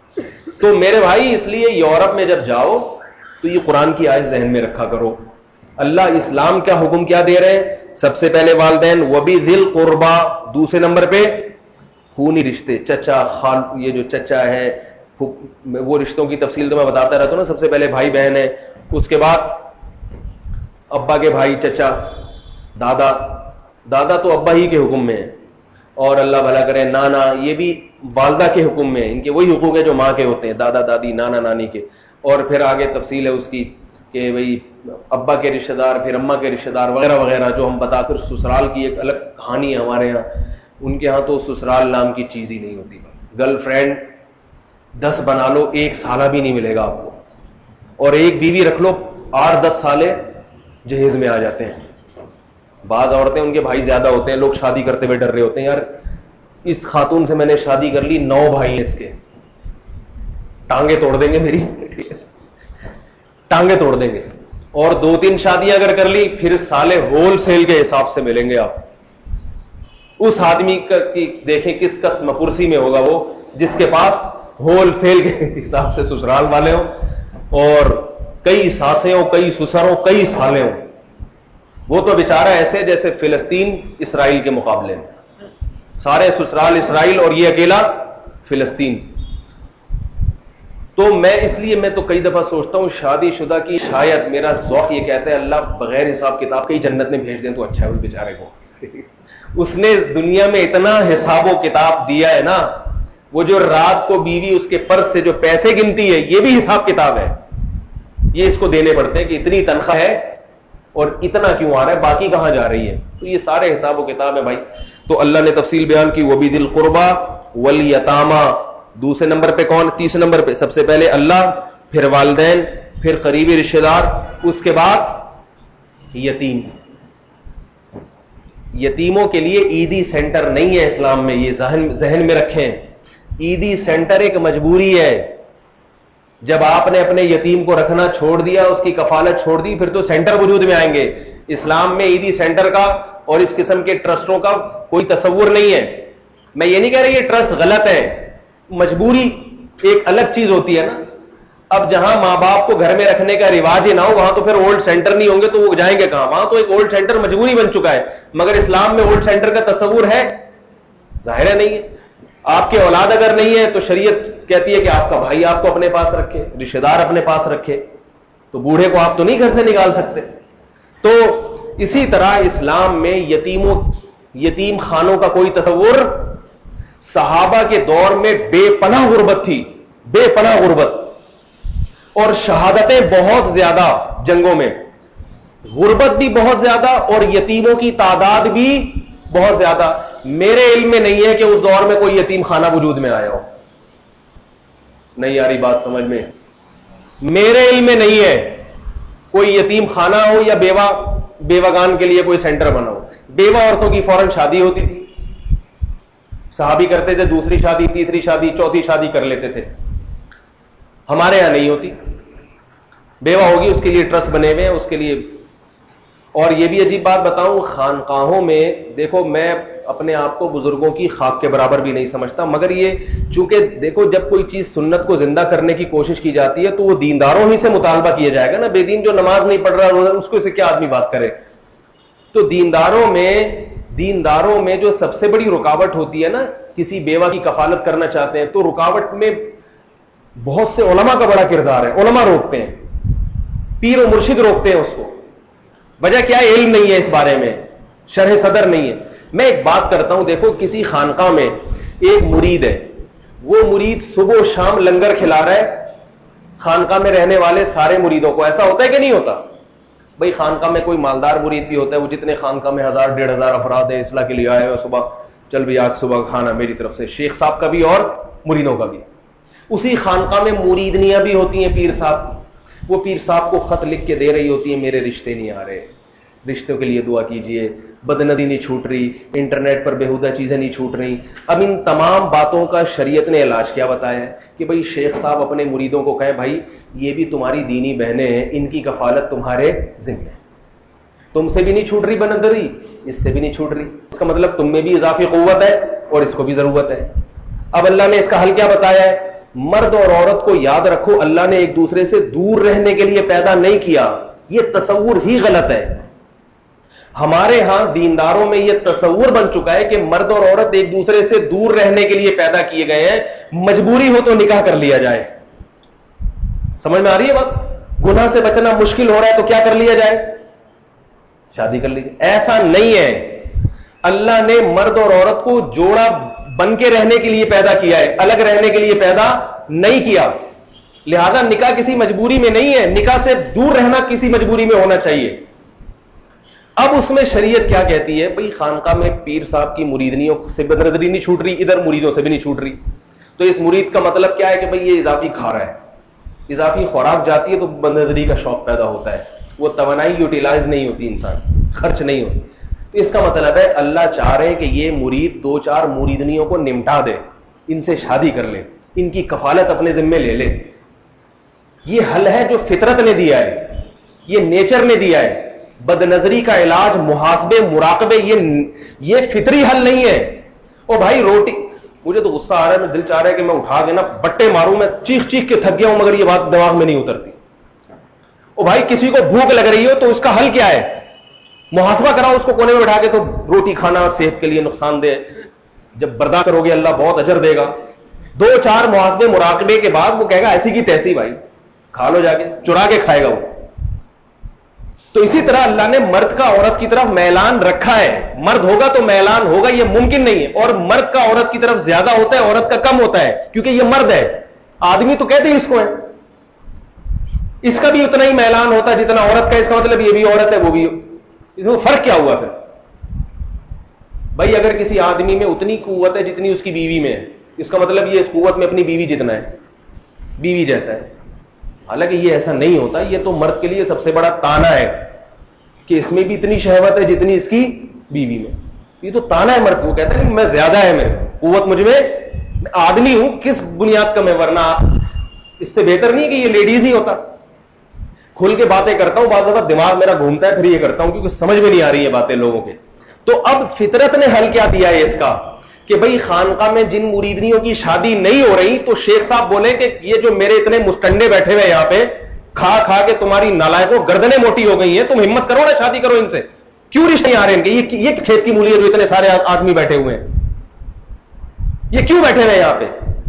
تو میرے بھائی اس لیے یورپ میں جب جاؤ تو یہ قرآن کی آیت ذہن میں رکھا کرو اللہ اسلام کا حکم کیا دے رہے ہیں؟ سب سے پہلے والدین، وَبِذِي الْقُرْبَى، دوسرے نمبر پہ خونی رشتے، چچا خال، یہ جو چچا ہے، وہ رشتوں کی تفصیل تو میں بتاتا رہتا ہوں نا، سب سے پہلے بھائی بہن ہے، اس کے بعد ابا کے بھائی چچا، دادا، دادا تو ابا ہی کے حکم میں ہے، اور اللہ بھلا کرے نانا، یہ بھی والدہ کے حکم میں ہے، ان کے وہی حقوق ہیں جو ماں کے ہوتے ہیں، دادا دادی نانا نانی کے، اور پھر آگے تفصیل ہے اس کی کہ بھئی ابا کے رشتہ دار، پھر اماں کے رشتہ دار وغیرہ وغیرہ، جو ہم بتا کر سسرال کی ایک الگ کہانی ہے ہمارے ہاں، ان کے ہاں تو سسرال نام کی چیز ہی نہیں ہوتی، گرل فرینڈ دس بنا لو ایک سالہ بھی نہیں ملے گا آپ کو، اور ایک بیوی رکھ لو آٹھ دس سالے جہیز میں آ جاتے ہیں۔ بعض عورتیں ان کے بھائی زیادہ ہوتے ہیں، لوگ شادی کرتے ہوئے ڈر رہے ہوتے ہیں، یار اس خاتون سے میں نے شادی کر لی، نو بھائی ہیں اس کے، ٹانگیں توڑ دیں گے میری، ٹانگیں توڑ دیں گے، اور دو تین شادیاں اگر کر لی پھر سالے ہول سیل کے حساب سے ملیں گے آپ۔ اس آدمی کی دیکھیں کس قسم کرسی میں ہوگا وہ، جس کے پاس ہول سیل کے حساب سے سسرال والے ہوں، اور کئی ساسیں ہوں، کئی سسر ہوں، کئی سالے ہوں۔ وہ تو بیچارہ ایسے جیسے فلسطین اسرائیل کے مقابلے میں، سارے سسرال اسرائیل اور یہ اکیلا فلسطین۔ تو میں اس لیے میں تو کئی دفعہ سوچتا ہوں شادی شدہ کی، شاید میرا ذوق یہ کہتا ہے اللہ بغیر حساب کتاب کے ہی جنت میں بھیج دیں تو اچھا ہے اس بیچارے کو، اس نے دنیا میں اتنا حساب و کتاب دیا ہے نا، وہ جو رات کو بیوی اس کے پرس سے جو پیسے گنتی ہے یہ بھی حساب کتاب ہے، یہ اس کو دینے پڑتے ہیں کہ اتنی تنخواہ ہے اور اتنا کیوں آ رہا ہے، باقی کہاں جا رہی ہے، تو یہ سارے حساب و کتاب ہے بھائی۔ تو اللہ نے تفصیل بیان کی، وَبِذِي الْقُرْبَى وَالْيَتَامَى، دوسرے نمبر پہ کون؟ تیسرے نمبر پہ سب سے پہلے اللہ، پھر والدین، پھر قریبی رشتہ دار، اس کے بعد یتیم۔ یتیموں کے لیے عیدی سینٹر نہیں ہے اسلام میں، یہ ذہن ذہن میں رکھیں، عیدی سینٹر ایک مجبوری ہے۔ جب آپ نے اپنے یتیم کو رکھنا چھوڑ دیا، اس کی کفالت چھوڑ دی، پھر تو سینٹر وجود میں آئیں گے۔ اسلام میں عیدی سینٹر کا اور اس قسم کے ٹرسٹوں کا کوئی تصور نہیں ہے۔ میں یہ نہیں کہہ رہا یہ ٹرسٹ غلط ہے، مجبوری ایک الگ چیز ہوتی ہے نا۔ اب جہاں ماں باپ کو گھر میں رکھنے کا رواج ہی نہ ہو، وہاں تو پھر اولڈ سینٹر نہیں ہوں گے تو وہ جائیں گے کہاں؟ وہاں تو ایک اولڈ سینٹر مجبوری بن چکا ہے، مگر اسلام میں اولڈ سینٹر کا تصور ہے؟ ظاہر ہے نہیں ہے۔ آپ کے اولاد اگر نہیں ہے تو شریعت کہتی ہے کہ آپ کا بھائی آپ کو اپنے پاس رکھے، رشتہ دار اپنے پاس رکھے، تو بوڑھے کو آپ تو نہیں گھر سے نکال سکتے۔ تو اسی طرح اسلام میں یتیموں یتیم خانوں کا کوئی تصور، صحابہ کے دور میں بے پناہ غربت تھی، بے پناہ غربت، اور شہادتیں بہت زیادہ جنگوں میں، غربت بھی بہت زیادہ اور یتیموں کی تعداد بھی بہت زیادہ۔ میرے علم میں نہیں ہے کہ اس دور میں کوئی یتیم خانہ وجود میں آیا ہو، نہیں آ رہی بات سمجھ میں؟ میرے علم میں نہیں ہے کوئی یتیم خانہ ہو یا بیوہ بیوگان کے لیے کوئی سینٹر بنا ہو۔ بیوہ عورتوں کی فوراً شادی ہوتی تھی، صحابی کرتے تھے، دوسری شادی، تیسری شادی، چوتھی شادی کر لیتے تھے۔ ہمارے یہاں نہیں ہوتی، بیوہ ہوگی اس کے لیے ٹرسٹ بنے ہوئے ہیں اس کے لیے۔ اور یہ بھی عجیب بات بتاؤں، خانقاہوں میں دیکھو، میں اپنے آپ کو بزرگوں کی خاک کے برابر بھی نہیں سمجھتا، مگر یہ چونکہ دیکھو جب کوئی چیز سنت کو زندہ کرنے کی کوشش کی جاتی ہے تو وہ دینداروں ہی سے مطالبہ کیا جائے گا نا۔ بے دین جو نماز نہیں پڑھ رہا اس کو سے کیا آدمی بات کرے؟ تو دینداروں میں دینداروں میں جو سب سے بڑی رکاوٹ ہوتی ہے نا، کسی بیوہ کی کفالت کرنا چاہتے ہیں تو رکاوٹ میں بہت سے علماء کا بڑا کردار ہے۔ علماء روکتے ہیں، پیر و مرشد روکتے ہیں اس کو۔ وجہ کیا ہے؟ علم نہیں ہے اس بارے میں، شرح صدر نہیں ہے۔ میں ایک بات کرتا ہوں، دیکھو کسی خانقاہ میں ایک مرید ہے، وہ مرید صبح و شام لنگر کھلا رہا ہے خانقاہ میں رہنے والے سارے مریدوں کو۔ ایسا ہوتا ہے کہ نہیں ہوتا؟ بھئی خانقاہ میں کوئی مالدار مرید بھی ہوتا ہے، وہ جتنے خانقاہ میں ہزار ڈیڑھ ہزار افراد ہیں اصلاح کے لیے آئے ہوئے، صبح چل بھی آج صبح کھانا میری طرف سے، شیخ صاحب کا بھی اور مریدوں کا بھی۔ اسی خانقاہ میں مریدنیاں بھی ہوتی ہیں، پیر صاحب، وہ پیر صاحب کو خط لکھ کے دے رہی ہوتی ہیں، میرے رشتے نہیں آ رہے، رشتوں کے لیے دعا کیجئے، بدنظری نہیں چھوٹ رہی، انٹرنیٹ پر بےہودہ چیزیں نہیں چھوٹ رہی۔ اب ان تمام باتوں کا شریعت نے علاج کیا بتایا ہے کہ بھئی شیخ صاحب اپنے مریدوں کو کہیں بھائی یہ بھی تمہاری دینی بہنیں ہیں، ان کی کفالت تمہارے ذمہ ہے، تم سے بھی نہیں چھوٹ رہی بدنظری، اس سے بھی نہیں چھوٹ رہی، اس کا مطلب تم میں بھی اضافی قوت ہے اور اس کو بھی ضرورت ہے۔ اب اللہ نے اس کا حل کیا بتایا ہے؟ مرد اور عورت کو یاد رکھو، اللہ نے ایک دوسرے سے دور رہنے کے لیے پیدا نہیں کیا، یہ تصور ہی غلط ہے. ہمارے ہاں دینداروں میں یہ تصور بن چکا ہے کہ مرد اور عورت ایک دوسرے سے دور رہنے کے لیے پیدا کیے گئے ہیں, مجبوری ہو تو نکاح کر لیا جائے. سمجھ میں آ رہی ہے بات؟ گناہ سے بچنا مشکل ہو رہا ہے تو کیا کر لیا جائے؟ شادی کر لیجیے. ایسا نہیں ہے. اللہ نے مرد اور عورت کو جوڑا بن کے رہنے کے لیے پیدا کیا ہے, الگ رہنے کے لیے پیدا نہیں کیا. لہذا نکاح کسی مجبوری میں نہیں ہے, نکاح سے دور رہنا کسی مجبوری میں ہونا چاہیے. اب اس میں شریعت کیا کہتی ہے؟ بھئی خانقاہ میں پیر صاحب کی مریدنیوں سے بدنظری نہیں چھوٹ رہی, ادھر مریدوں سے بھی نہیں چھوٹ رہی, تو اس مرید کا مطلب کیا ہے کہ بھئی یہ اضافی کھا رہا ہے, اضافی خوراک جاتی ہے تو بدنظری کا شوق پیدا ہوتا ہے, وہ توانائی یوٹیلائز نہیں ہوتی, انسان خرچ نہیں ہوتی. تو اس کا مطلب ہے اللہ چاہ رہے ہیں کہ یہ مرید دو چار مریدنیوں کو نمٹا دے, ان سے شادی کر لے, ان کی کفالت اپنے ذمے لے لے. یہ حل ہے جو فطرت نے دیا ہے, یہ نیچر نے دیا ہے. بد نظری کا علاج محاسبے مراقبے یہ یہ فطری حل نہیں ہے. او بھائی روٹی, مجھے تو غصہ آ رہا ہے, میں دل چاہ رہا ہے کہ میں اٹھا کے نا بٹے ماروں, میں چیخ چیخ کے تھک گیا ہوں مگر یہ بات دماغ میں نہیں اترتی. او بھائی کسی کو بھوک لگ رہی ہو تو اس کا حل کیا ہے؟ محاسبہ کراؤ اس کو کونے میں بٹھا کے, تو روٹی کھانا صحت کے لیے نقصان دہ, جب برداشت کرو گے اللہ بہت اجر دے گا. دو چار محاسبے مراقبے کے بعد وہ کہے گا ایسی کی تیسی, بھائی کھا لو, جا کے چرا کے کھائے گا وہ. تو اسی طرح اللہ نے مرد کا عورت کی طرف میلان رکھا ہے. مرد ہوگا تو میلان ہوگا, یہ ممکن نہیں ہے. اور مرد کا عورت کی طرف زیادہ ہوتا ہے, عورت کا کم ہوتا ہے, کیونکہ یہ مرد ہے. آدمی تو کہتے ہیں اس کو ہے, اس کا بھی اتنا ہی میلان ہوتا ہے جتنا عورت کا. اس کا مطلب یہ بھی عورت ہے وہ بھی, اس میں فرق کیا ہوا پھر؟ بھائی اگر کسی آدمی میں اتنی قوت ہے جتنی اس کی بیوی میں ہے, اس کا مطلب یہ اس قوت میں اپنی بیوی جتنا ہے, بیوی جیسا ہے. حالانکہ یہ ایسا نہیں ہوتا. یہ تو مرد کے لیے سب سے بڑا تانا ہے کہ اس میں بھی اتنی شہوت ہے جتنی اس کی بیوی میں. یہ تو تانا ہے مرد کو, کہتا ہے میں زیادہ ہے, میرے قوت مجھ میں, آدمی ہوں کس بنیاد کا میں, ورنہ اس سے بہتر نہیں کہ یہ لیڈیز ہی ہوتا. کھل کے باتیں کرتا ہوں, بعض دفعہ دماغ میرا گھومتا ہے پھر یہ کرتا ہوں کیونکہ سمجھ میں نہیں آ رہی ہے باتیں لوگوں کے. تو اب فطرت نے حل کیا دیا ہے اس کا کہ بھئی خانقاہ میں جن مریدنیوں کی شادی نہیں ہو رہی, تو شیخ صاحب بولیں کہ یہ جو میرے اتنے مستنڈے بیٹھے ہوئے یہاں پہ, کھا کھا کے تمہاری نالائقوں گردنیں موٹی ہو گئی ہیں, تم ہمت کرو نا شادی کرو ان سے. کیوں رشتے نہیں آ رہے ان کے؟ یہ کھیت کی مولی ہے جو اتنے سارے آدمی بیٹھے ہوئے ہیں, یہ کیوں بیٹھے ہوئے یہاں پہ؟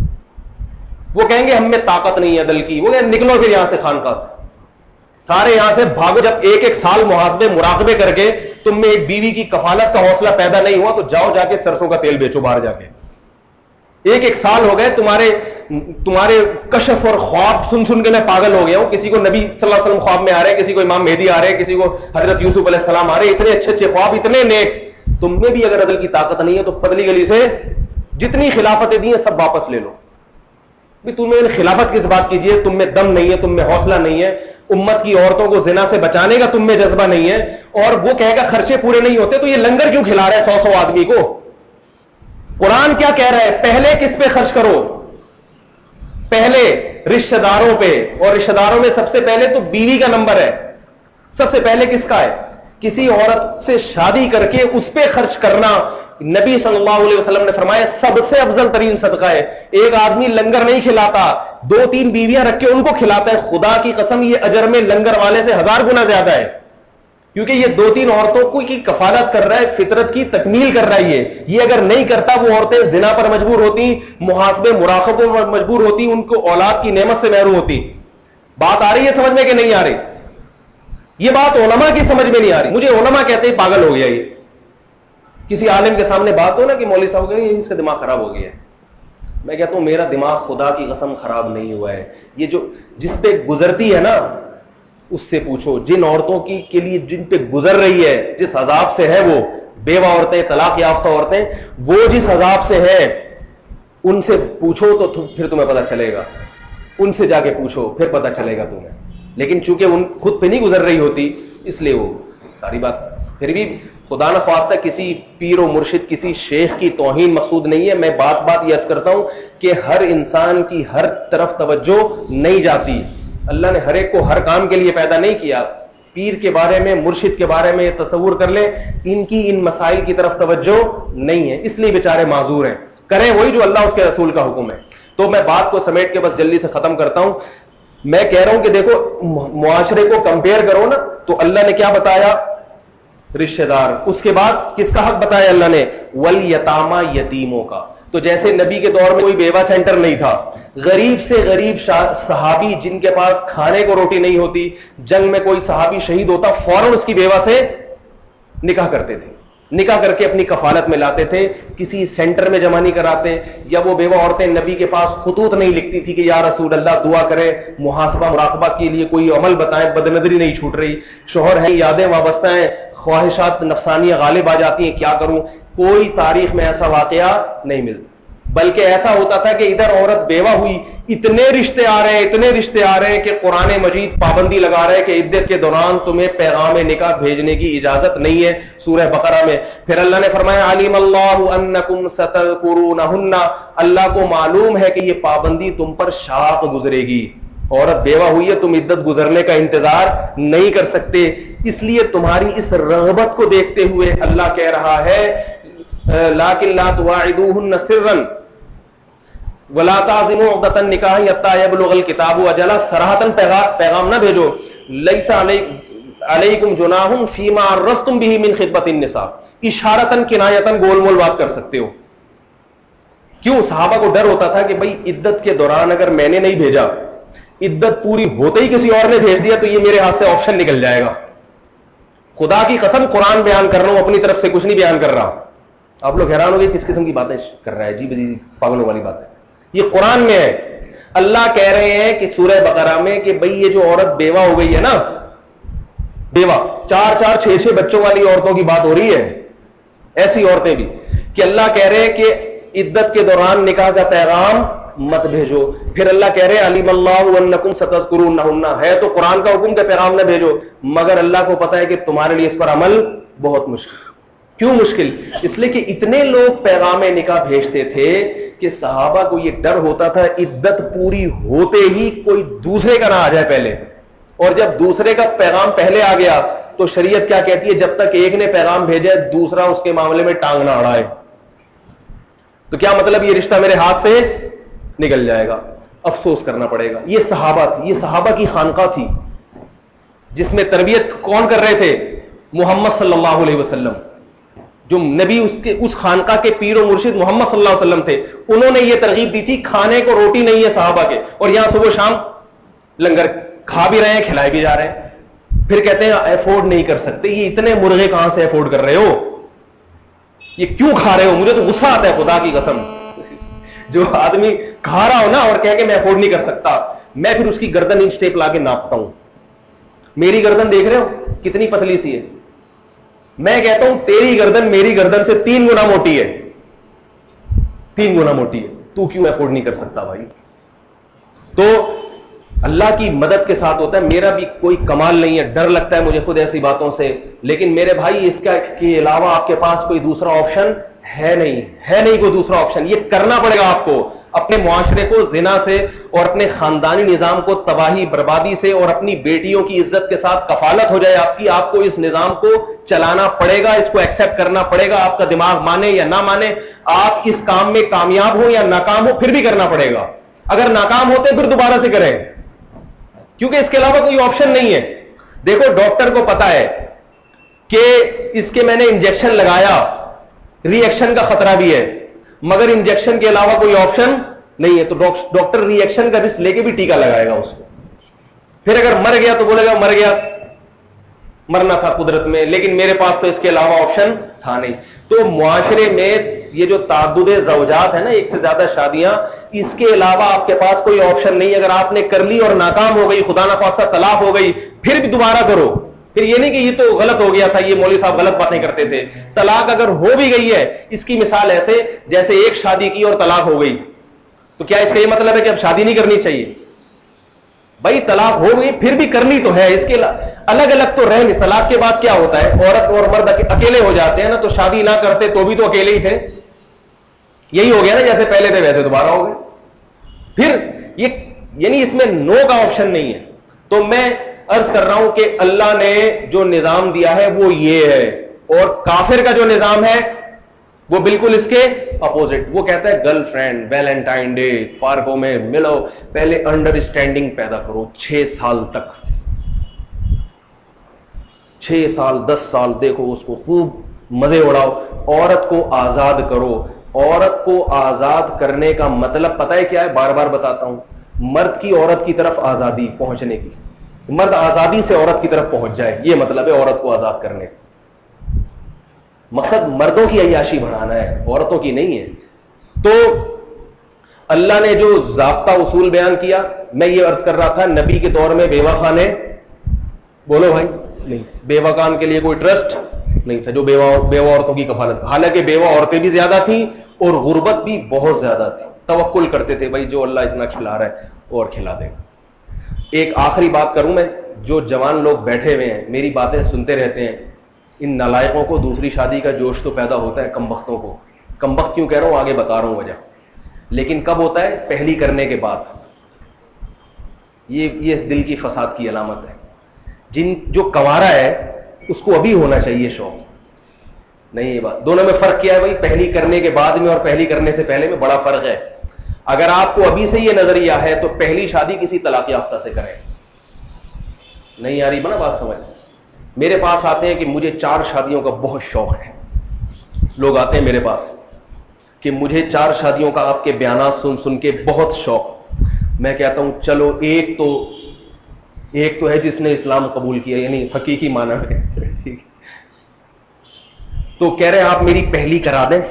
وہ کہیں گے ہم میں طاقت نہیں ہے دل کی. وہ کہیں نکلو پھر یہاں سے خانقاہ سے, سارے یہاں سے بھاگو. جب ایک ایک سال محاسبے مراقبے کر کے تم میں ایک بیوی کی کفالت کا حوصلہ پیدا نہیں ہوا, تو جاؤ جا کے سرسوں کا تیل بیچو باہر جا کے. ایک ایک سال ہو گئے تمہارے تمہارے کشف اور خواب سن سن کے میں پاگل ہو گیا ہوں. کسی کو نبی صلی اللہ علیہ وسلم خواب میں آ رہے ہیں, کسی کو امام مہدی آ رہے ہیں, کسی کو حضرت یوسف علیہ السلام آ رہے ہیں. اتنے اچھے اچھے خواب, اتنے نیک. تم میں بھی اگر عدل کی طاقت نہیں ہے تو پتلی گلی سے جتنی خلافتیں دی ہیں سب واپس لے لو. تمہیں خلافت کس بات کیجیے؟ تم میں دم نہیں ہے, تم میں حوصلہ نہیں ہے, امت کی عورتوں کو زنا سے بچانے کا تم میں جذبہ نہیں ہے, اور وہ کہے گا خرچے پورے نہیں ہوتے تو یہ لنگر کیوں کھلا رہا ہے سو سو آدمی کو؟ قرآن کیا کہہ رہا ہے؟ پہلے کس پہ خرچ کرو؟ پہلے رشتہ داروں پہ, اور رشتہ داروں میں سب سے پہلے تو بیوی کا نمبر ہے. سب سے پہلے کس کا ہے؟ کسی عورت سے شادی کر کے اس پہ خرچ کرنا. نبی صلی اللہ علیہ وسلم نے فرمایا سب سے افضل ترین صدقہ ہے. ایک آدمی لنگر نہیں کھلاتا, دو تین بیویاں رکھ کے ان کو کھلاتا ہے, خدا کی قسم یہ اجر میں لنگر والے سے ہزار گنا زیادہ ہے, کیونکہ یہ دو تین عورتوں کو کی کفالت کر رہا ہے, فطرت کی تکمیل کر رہا ہے. یہ اگر نہیں کرتا وہ عورتیں زنا پر مجبور ہوتی, محاسبے مراقبوں پر مجبور ہوتی, ان کو اولاد کی نعمت سے محروم ہوتی. بات آ رہی ہے سمجھ میں کہ نہیں آ رہی؟ یہ بات علماء کی سمجھ میں نہیں آ رہی. مجھے علماء کہتے ہیں پاگل ہو گیا یہ. کسی عالم کے سامنے بات ہو نا کہ مولوی صاحب کہیں اس کا دماغ خراب ہو گیا ہے, میں کہتا ہوں میرا دماغ خدا کی قسم خراب نہیں ہوا ہے. یہ جو جس پہ گزرتی ہے نا اس سے پوچھو, جن عورتوں کی کے لیے جن پہ گزر رہی ہے, جس عذاب سے ہے وہ بیوہ عورتیں, طلاق یافتہ عورتیں, وہ جس عذاب سے ہے ان سے پوچھو تو پھر تمہیں پتہ چلے گا. ان سے جا کے پوچھو پھر پتہ چلے گا تمہیں. لیکن چونکہ ان خود پہ نہیں گزر رہی ہوتی اس لیے وہ ساری بات. پھر بھی خدا نہ خواستہ کسی پیر و مرشد, کسی شیخ کی توہین مقصود نہیں ہے. میں بات بات یہ عرض کرتا ہوں کہ ہر انسان کی ہر طرف توجہ نہیں جاتی. اللہ نے ہر ایک کو ہر کام کے لیے پیدا نہیں کیا. پیر کے بارے میں, مرشد کے بارے میں تصور کر لیں ان کی ان مسائل کی طرف توجہ نہیں ہے, اس لیے بیچارے معذور ہیں. کریں وہی جو اللہ اس کے رسول کا حکم ہے. تو میں بات کو سمیٹ کے بس جلدی سے ختم کرتا ہوں. میں کہہ رہا ہوں کہ دیکھو معاشرے کو کمپیئر کرو نا, تو اللہ نے کیا بتایا؟ رشتہ دار. اس کے بعد کس کا حق بتایا اللہ نے؟ والیتاما, یتیموں کا. تو جیسے نبی کے دور میں کوئی بیوہ سینٹر نہیں تھا, غریب سے غریب صحابی جن کے پاس کھانے کو روٹی نہیں ہوتی, جنگ میں کوئی صحابی شہید ہوتا, فوراً اس کی بیوہ سے نکاح کرتے تھے, نکاح کر کے اپنی کفالت میں لاتے تھے, کسی سینٹر میں جمع نہیں کراتے. یا وہ بیوہ عورتیں نبی کے پاس خطوط نہیں لکھتی تھی کہ یا رسول اللہ دعا کریں, محاسبہ مراقبہ کے لیے کوئی عمل بتائیں, بدنظری نہیں چھوٹ رہی, شوہر ہیں, یادیں وابستہ ہیں, خواہشات نفسانیہ غالب آ جاتی ہیں, کیا کروں؟ کوئی تاریخ میں ایسا واقعہ نہیں ملتا. بلکہ ایسا ہوتا تھا کہ ادھر عورت بیوہ ہوئی, اتنے رشتے آ رہے ہیں اتنے رشتے آ رہے ہیں کہ قرآن مجید پابندی لگا رہے ہیں کہ عدت کے دوران تمہیں پیغام نکاح بھیجنے کی اجازت نہیں ہے, سورہ بقرہ میں. پھر اللہ نے فرمایا علیم اللہ انکم ستذکرونہن, اللہ کو معلوم ہے کہ یہ پابندی تم پر شاق گزرے گی. عورت بیوہ ہوئی ہے, تم عدت گزرنے کا انتظار نہیں کر سکتے, اس لیے تمہاری اس رغبت کو دیکھتے ہوئے اللہ کہہ رہا ہے لیکن لا تواعدوہن سرا ولا تعزموا عقدۃ النکاح حتی یبلغ الکتاب اجلہ, صراحتاً پیغام نہ بھیجو. لیس علیکم جناح فیما عرضتم به من خطبۃ النساء, اشارتاً کنایتاً گول مول بات کر سکتے ہو. کیوں؟ صحابہ کو ڈر ہوتا تھا کہ بھئی عدت کے دوران اگر میں نے نہیں بھیجا, عدت پوری ہوتے ہی کسی اور نے بھیج دیا تو یہ میرے ہاتھ سے آپشن نکل جائے گا. خدا کی قسم قرآن بیان کر رہا ہوں, اپنی طرف سے کچھ نہیں بیان کر رہا. آپ لوگ حیران ہو گئے کس قسم کی باتیں کر رہا ہے, جی بجی پاگلوں والی بات ہے. یہ قرآن میں ہے. اللہ کہہ رہے ہیں کہ سورہ بقرہ میں کہ بھئی یہ جو عورت بیوہ ہو گئی ہے نا, بیوہ چار چار چھ چھ بچوں والی عورتوں کی بات ہو رہی ہے, ایسی عورتیں بھی, کہ اللہ کہہ رہے ہیں کہ عدت کے دوران نکاح کا پیغام مت بھیجو. پھر اللہ کہہ رہے ہیں علیم اللہ انکم ستذکرونہن, ہے تو قرآن کا حکم کہ پیغام نہ بھیجو, مگر اللہ کو پتا ہے کہ تمہارے لیے اس پر عمل بہت مشکل. کیوں مشکل؟ اس لیے کہ اتنے لوگ پیغام نکاح بھیجتے تھے کہ صحابہ کو یہ ڈر ہوتا تھا عدت پوری ہوتے ہی کوئی دوسرے کا نہ آ جائے پہلے, اور جب دوسرے کا پیغام پہلے آ گیا تو شریعت کیا کہتی ہے, جب تک ایک نے پیغام بھیجا دوسرا اس کے معاملے میں ٹانگ نہ اڑائے. تو کیا مطلب, یہ رشتہ میرے ہاتھ سے نکل جائے گا, افسوس کرنا پڑے گا. یہ صحابہ تھی, یہ صحابہ کی خانقاہ تھی جس میں تربیت کون کر رہے تھے؟ محمد صلی اللہ علیہ وسلم. جو نبی اس کے اس خانقاہ کے پیر و مرشد محمد صلی اللہ علیہ وسلم تھے, انہوں نے یہ ترغیب دی تھی. کھانے کو روٹی نہیں ہے صحابہ کے, اور یہاں صبح شام لنگر کھا بھی رہے ہیں, کھلائے بھی جا رہے ہیں. پھر کہتے ہیں افورڈ نہیں کر سکتے. یہ اتنے مرغے کہاں سے افورڈ کر رہے ہو, یہ کیوں کھا رہے ہو؟ مجھے تو غصہ آتا ہے خدا کی قسم. جو آدمی کھا رہا ہو نا اور کہہ کہ میں افورڈ نہیں کر سکتا, میں پھر اس کی گردن انچ ٹیپ لا کے ناپتا ہوں. میری گردن دیکھ رہے ہو کتنی پتلی سی ہے, میں کہتا ہوں تیری گردن میری گردن سے تین گنا موٹی ہے, تین گنا موٹی ہے, تو کیوں افورڈ نہیں کر سکتا بھائی؟ تو اللہ کی مدد کے ساتھ ہوتا ہے. میرا بھی کوئی کمال نہیں ہے, ڈر لگتا ہے مجھے خود ایسی باتوں سے, لیکن میرے بھائی اس کا کے علاوہ آپ کے پاس کوئی دوسرا آپشن ہے نہیں, ہے نہیں کوئی دوسرا آپشن. یہ کرنا پڑے گا آپ کو, اپنے معاشرے کو زنا سے اور اپنے خاندانی نظام کو تباہی بربادی سے, اور اپنی بیٹیوں کی عزت کے ساتھ کفالت ہو جائے آپ کی. آپ کو اس نظام کو چلانا پڑے گا, اس کو ایکسپٹ کرنا پڑے گا. آپ کا دماغ مانے یا نہ مانے, آپ اس کام میں کامیاب ہو یا ناکام ہو, پھر بھی کرنا پڑے گا. اگر ناکام ہوتے پھر دوبارہ سے کریں, کیونکہ اس کے علاوہ کوئی آپشن نہیں ہے. دیکھو ڈاکٹر کو پتا ہے کہ اس کے میں نے انجیکشن لگایا, ری ایکشن کا خطرہ بھی ہے, مگر انجیکشن کے علاوہ کوئی آپشن نہیں ہے. تو ڈاکٹر ری ایکشن کا رسک لے کے بھی ٹیکا لگائے گا اس کو. پھر اگر مر گیا تو بولے گا مر گیا, مرنا تھا قدرت میں, لیکن میرے پاس تو اس کے علاوہ آپشن تھا نہیں. تو معاشرے میں یہ جو تعدد زوجات ہے نا, ایک سے زیادہ شادیاں, اس کے علاوہ آپ کے پاس کوئی آپشن نہیں. اگر آپ نے کر لی اور ناکام ہو گئی, خدا نخواستہ طلاق ہو گئی, پھر بھی دوبارہ کرو. پھر یہ نہیں کہ یہ تو غلط ہو گیا تھا, یہ مولوی صاحب غلط باتیں کرتے تھے. طلاق اگر ہو بھی گئی ہے, اس کی مثال ایسے جیسے ایک شادی کی اور طلاق ہو گئی, تو کیا اس کا یہ مطلب ہے کہ اب شادی نہیں کرنی چاہیے؟ بھائی طلاق ہو گئی پھر بھی کرنی تو ہے, اس کے الگ الگ تو رہ نہیں. طلاق کے بعد کیا ہوتا ہے, عورت اور مرد اکیلے ہو جاتے ہیں نا, تو شادی نہ کرتے تو بھی تو اکیلے ہی تھے. یہی ہو گیا نا, جیسے پہلے تھے ویسے دوبارہ ہو گئے. پھر یہ یعنی اس میں نو کا آپشن نہیں ہے. تو میں عرض کر رہا ہوں کہ اللہ نے جو نظام دیا ہے وہ یہ ہے, اور کافر کا جو نظام ہے وہ بالکل اس کے اپوزٹ. وہ کہتا ہے گرل فرینڈ ویلنٹائن ڈے پارکوں میں ملو, پہلے انڈرسٹینڈنگ پیدا کرو چھ سال تک, چھ سال دس سال دیکھو اس کو, خوب مزے اڑاؤ, عورت کو آزاد کرو. عورت کو آزاد کرنے کا مطلب پتہ ہے کیا ہے؟ بار بار بتاتا ہوں, مرد کی عورت کی طرف آزادی پہنچنے کی, مرد آزادی سے عورت کی طرف پہنچ جائے, یہ مطلب ہے عورت کو آزاد کرنے کا. مقصد مردوں کی عیاشی بڑھانا ہے, عورتوں کی نہیں ہے. تو اللہ نے جو ضابطہ اصول بیان کیا, میں یہ عرض کر رہا تھا نبی کے دور میں بیوہ خانے, بولو بھائی, نہیں, بیوہ خان کے لیے کوئی ٹرسٹ نہیں تھا جو بیوہ بیوہ عورتوں کی کفالت. حالانکہ بیوہ عورتیں بھی زیادہ تھیں اور غربت بھی بہت زیادہ تھی. توکل کرتے تھے بھائی جو اللہ اتنا کھلا رہا ہے اور کھلا دے گا. ایک آخری بات کروں میں, جو جوان لوگ بیٹھے ہوئے ہیں میری باتیں سنتے رہتے ہیں, ان نالائقوں کو دوسری شادی کا جوش تو پیدا ہوتا ہے, کم بختوں کو. کم بخت کیوں کہہ رہا ہوں آگے بتا رہا ہوں وجہ. لیکن کب ہوتا ہے؟ پہلی کرنے کے بعد. یہ یہ دل کی فساد کی علامت ہے. جن جو کنوارا ہے اس کو ابھی ہونا چاہیے شوق, نہیں یہ بات. دونوں میں فرق کیا ہے بھائی؟ پہلی کرنے کے بعد میں اور پہلی کرنے سے پہلے میں بڑا فرق ہے. اگر آپ کو ابھی سے یہ نظریہ ہے تو پہلی شادی کسی طلاق یافتہ سے کریں. نہیں آ رہی بنا بات سمجھ؟ میرے پاس آتے ہیں کہ مجھے چار شادیوں کا بہت شوق ہے. لوگ آتے ہیں میرے پاس کہ مجھے چار شادیوں کا آپ کے بیانات سن سن کے بہت شوق. میں کہتا ہوں چلو ایک تو ایک تو ہے جس نے اسلام قبول کیا, یعنی حقیقی معنی میں. تو کہہ رہے ہیں آپ میری پہلی کرا دیں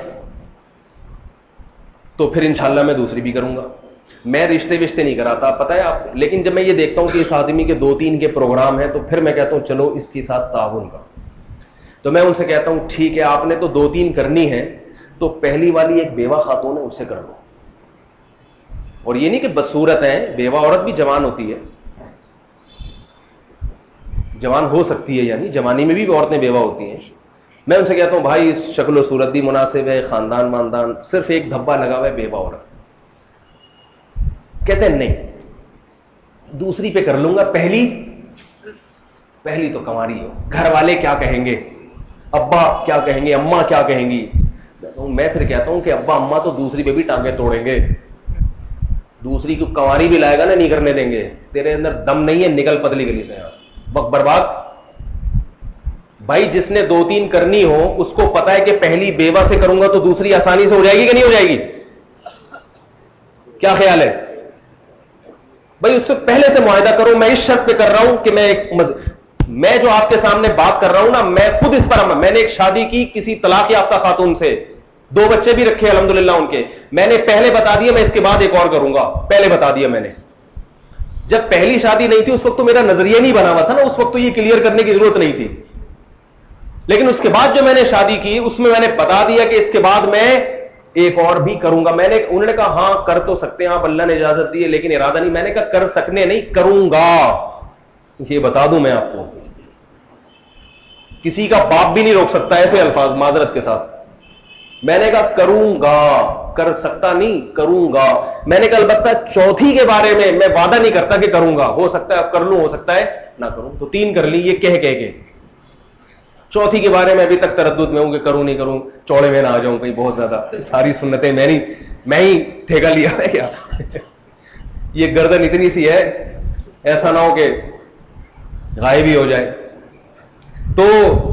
تو پھر انشاءاللہ میں دوسری بھی کروں گا. میں رشتے وشتے نہیں کراتا پتہ ہے آپ, لیکن جب میں یہ دیکھتا ہوں کہ اس آدمی کے دو تین کے پروگرام ہیں تو پھر میں کہتا ہوں چلو اس کے ساتھ تعاون کرو. تو میں ان سے کہتا ہوں ٹھیک ہے آپ نے تو دو تین کرنی ہے تو پہلی والی ایک بیوہ خاتون ہے اس سے کر لو. اور یہ نہیں کہ بدصورت ہیں, بیوہ عورت بھی جوان ہوتی ہے, جوان ہو سکتی ہے, یعنی جوانی میں بھی عورتیں بیوہ ہوتی ہیں. میں ان سے کہتا ہوں بھائی شکل و صورت بھی مناسب ہے, خاندان ماندان, صرف ایک دھبا لگا ہوا ہے بیوہ عورت. کہتے ہیں نہیں دوسری پہ کر لوں گا, پہلی پہلی تو کنواری ہو, گھر والے کیا کہیں گے, ابا کیا کہیں گے, اماں کیا کہیں گی. میں پھر کہتا ہوں کہ ابا اماں تو دوسری پہ بھی ٹانگیں توڑیں گے, دوسری کو کنواری بھی لائے گا نا, نہیں کرنے دیں گے. تیرے اندر دم نہیں ہے, نکل پتلی گلی سے, یہاں سے وقت برباد. بھائی جس نے دو تین کرنی ہو اس کو پتا ہے کہ پہلی بیوہ سے کروں گا تو دوسری آسانی سے ہو جائے گی کہ نہیں ہو جائے گی. کیا خیال ہے بھائی؟ اس سے پہلے سے معاہدہ کرو. میں اس شرط پہ کر رہا ہوں کہ میں ایک مز... میں جو آپ کے سامنے بات کر رہا ہوں نا, میں خود اس پر, میں نے ایک شادی کی کسی طلاق یافتہ خاتون سے, دو بچے بھی رکھے الحمدللہ ان کے. میں نے پہلے بتا دیا میں اس کے بعد ایک اور کروں گا, پہلے بتا دیا میں نے. جب پہلی شادی نہیں تھی اس وقت تو میرا نظریہ نہیں بنا ہوا تھا نا, اس وقت تو یہ کلیئر کرنے کی ضرورت نہیں تھی. لیکن اس کے بعد جو میں نے شادی کی اس میں میں نے بتا دیا کہ اس کے بعد میں ایک اور بھی کروں گا. میں نے انہوں نے کہا ہاں کر تو سکتے ہیں آپ, اللہ نے اجازت دی ہے, لیکن ارادہ نہیں. میں نے کہا کر سکنے نہیں, کروں گا. یہ بتا دوں میں آپ کو, کسی کا باپ بھی نہیں روک سکتا ایسے الفاظ معذرت کے ساتھ. میں نے کہا کروں گا, کر سکتا نہیں, کروں گا. میں نے کہا البتہ چوتھی کے بارے میں میں وعدہ نہیں کرتا کہ کروں گا, ہو سکتا ہے کر لوں, ہو سکتا ہے نہ کروں. تو تین کر لی یہ کہہ کہہ کے. چوتھی کے بارے میں ابھی تک تردد میں ہوں کہ کروں نہیں کروں, چوڑے میں نہ آ جاؤں کہیں بہت زیادہ. ساری سنتیں میں نہیں میں ہی ٹھیکہ لیا ہے کیا؟ یہ گردن اتنی سی ہے ایسا نہ ہو کہ غائب ہی ہو جائے. تو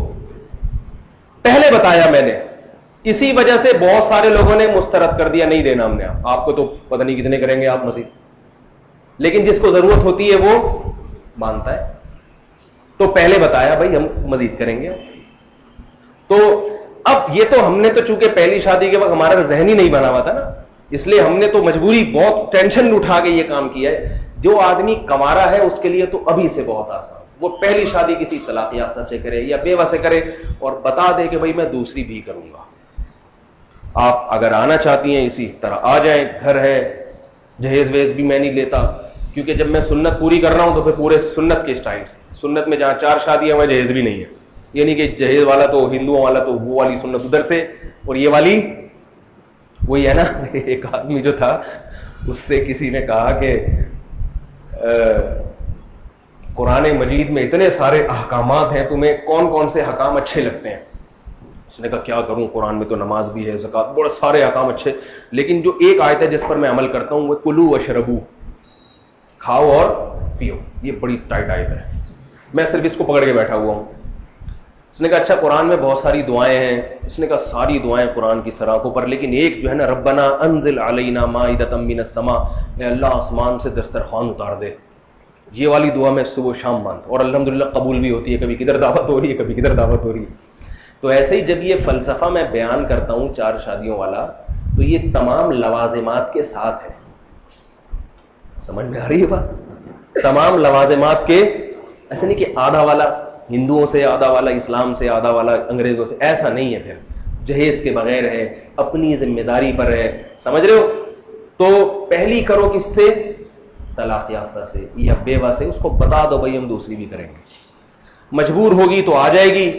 پہلے بتایا میں نے, اسی وجہ سے بہت سارے لوگوں نے مسترد کر دیا, نہیں دینا ہم نے. آپ کو تو پتہ نہیں کتنے کریں گے آپ مزید, لیکن جس کو ضرورت ہوتی ہے وہ مانتا ہے. تو پہلے بتایا بھائی ہم مزید کریں گے. تو اب یہ تو ہم نے تو چونکہ پہلی شادی کے وقت ہمارا ذہن ہی نہیں بنا ہوا تھا نا, اس لیے ہم نے تو مجبوری بہت ٹینشن اٹھا کے یہ کام کیا ہے. جو آدمی کنوارا ہے اس کے لیے تو ابھی سے بہت آسان, وہ پہلی شادی کسی طلاق یافتہ سے کرے یا بیوہ سے کرے اور بتا دے کہ بھائی میں دوسری بھی کروں گا. آپ اگر آنا چاہتی ہیں اسی طرح آ جائیں, گھر ہے, جہیز ویز بھی میں نہیں لیتا, کیونکہ جب میں سنت پوری کر رہا ہوں تو پھر پورے سنت کے سٹائل سے. سنت میں جہاں چار شادیاں وہاں جہیز بھی نہیں ہے, یعنی کہ جہیز والا تو ہندوؤں والا تو وہ والی سنت ادھر سے, اور یہ والی وہی ہے نا. ایک آدمی جو تھا اس سے کسی نے کہا کہ قرآن مجید میں اتنے سارے احکامات ہیں, تمہیں کون کون سے حکام اچھے لگتے ہیں؟ اس نے کہا کیا کروں, قرآن میں تو نماز بھی ہے, زکات, بڑے سارے احکام اچھے, لیکن جو ایک آیت ہے جس پر میں عمل کرتا ہوں وہ کلو وشربو, کھاؤ اور پیو, یہ بڑی ٹائٹ آیت ہے, میں صرف اس کو پکڑ کے بیٹھا ہوا ہوں. اس نے کہا اچھا قرآن میں بہت ساری دعائیں ہیں. اس نے کہا ساری دعائیں قرآن کی سراخوں پر, لیکن ایک جو ہے نا, ربنا انزل علینا مائدۃ من السماء, اے اللہ آسمان سے دسترخوان اتار دے, یہ والی دعا میں صبح و شام مانتا ہوں, اور الحمدللہ قبول بھی ہوتی ہے, کبھی کدھر دعوت ہو رہی ہے کبھی کدھر دعوت ہو رہی ہے. تو ایسے ہی جب یہ فلسفہ میں بیان کرتا ہوں چار شادیوں والا, تو یہ تمام لوازمات کے ساتھ ہے. سمجھ میں آ رہی ہے بات؟ تمام لوازمات کے, ایسے نہیں کہ آدھا والا ہندوؤں سے, آدھا والا اسلام سے, آدھا والا انگریزوں سے, ایسا نہیں ہے. پھر جہیز کے بغیر ہے, اپنی ذمہ داری پر ہے, سمجھ رہے ہو؟ تو پہلی کرو کس سے؟ طلاق یافتہ سے یا بیوہ سے. اس کو بتا دو بھائی ہم دوسری بھی کریں گے, مجبور ہوگی تو آ جائے گی.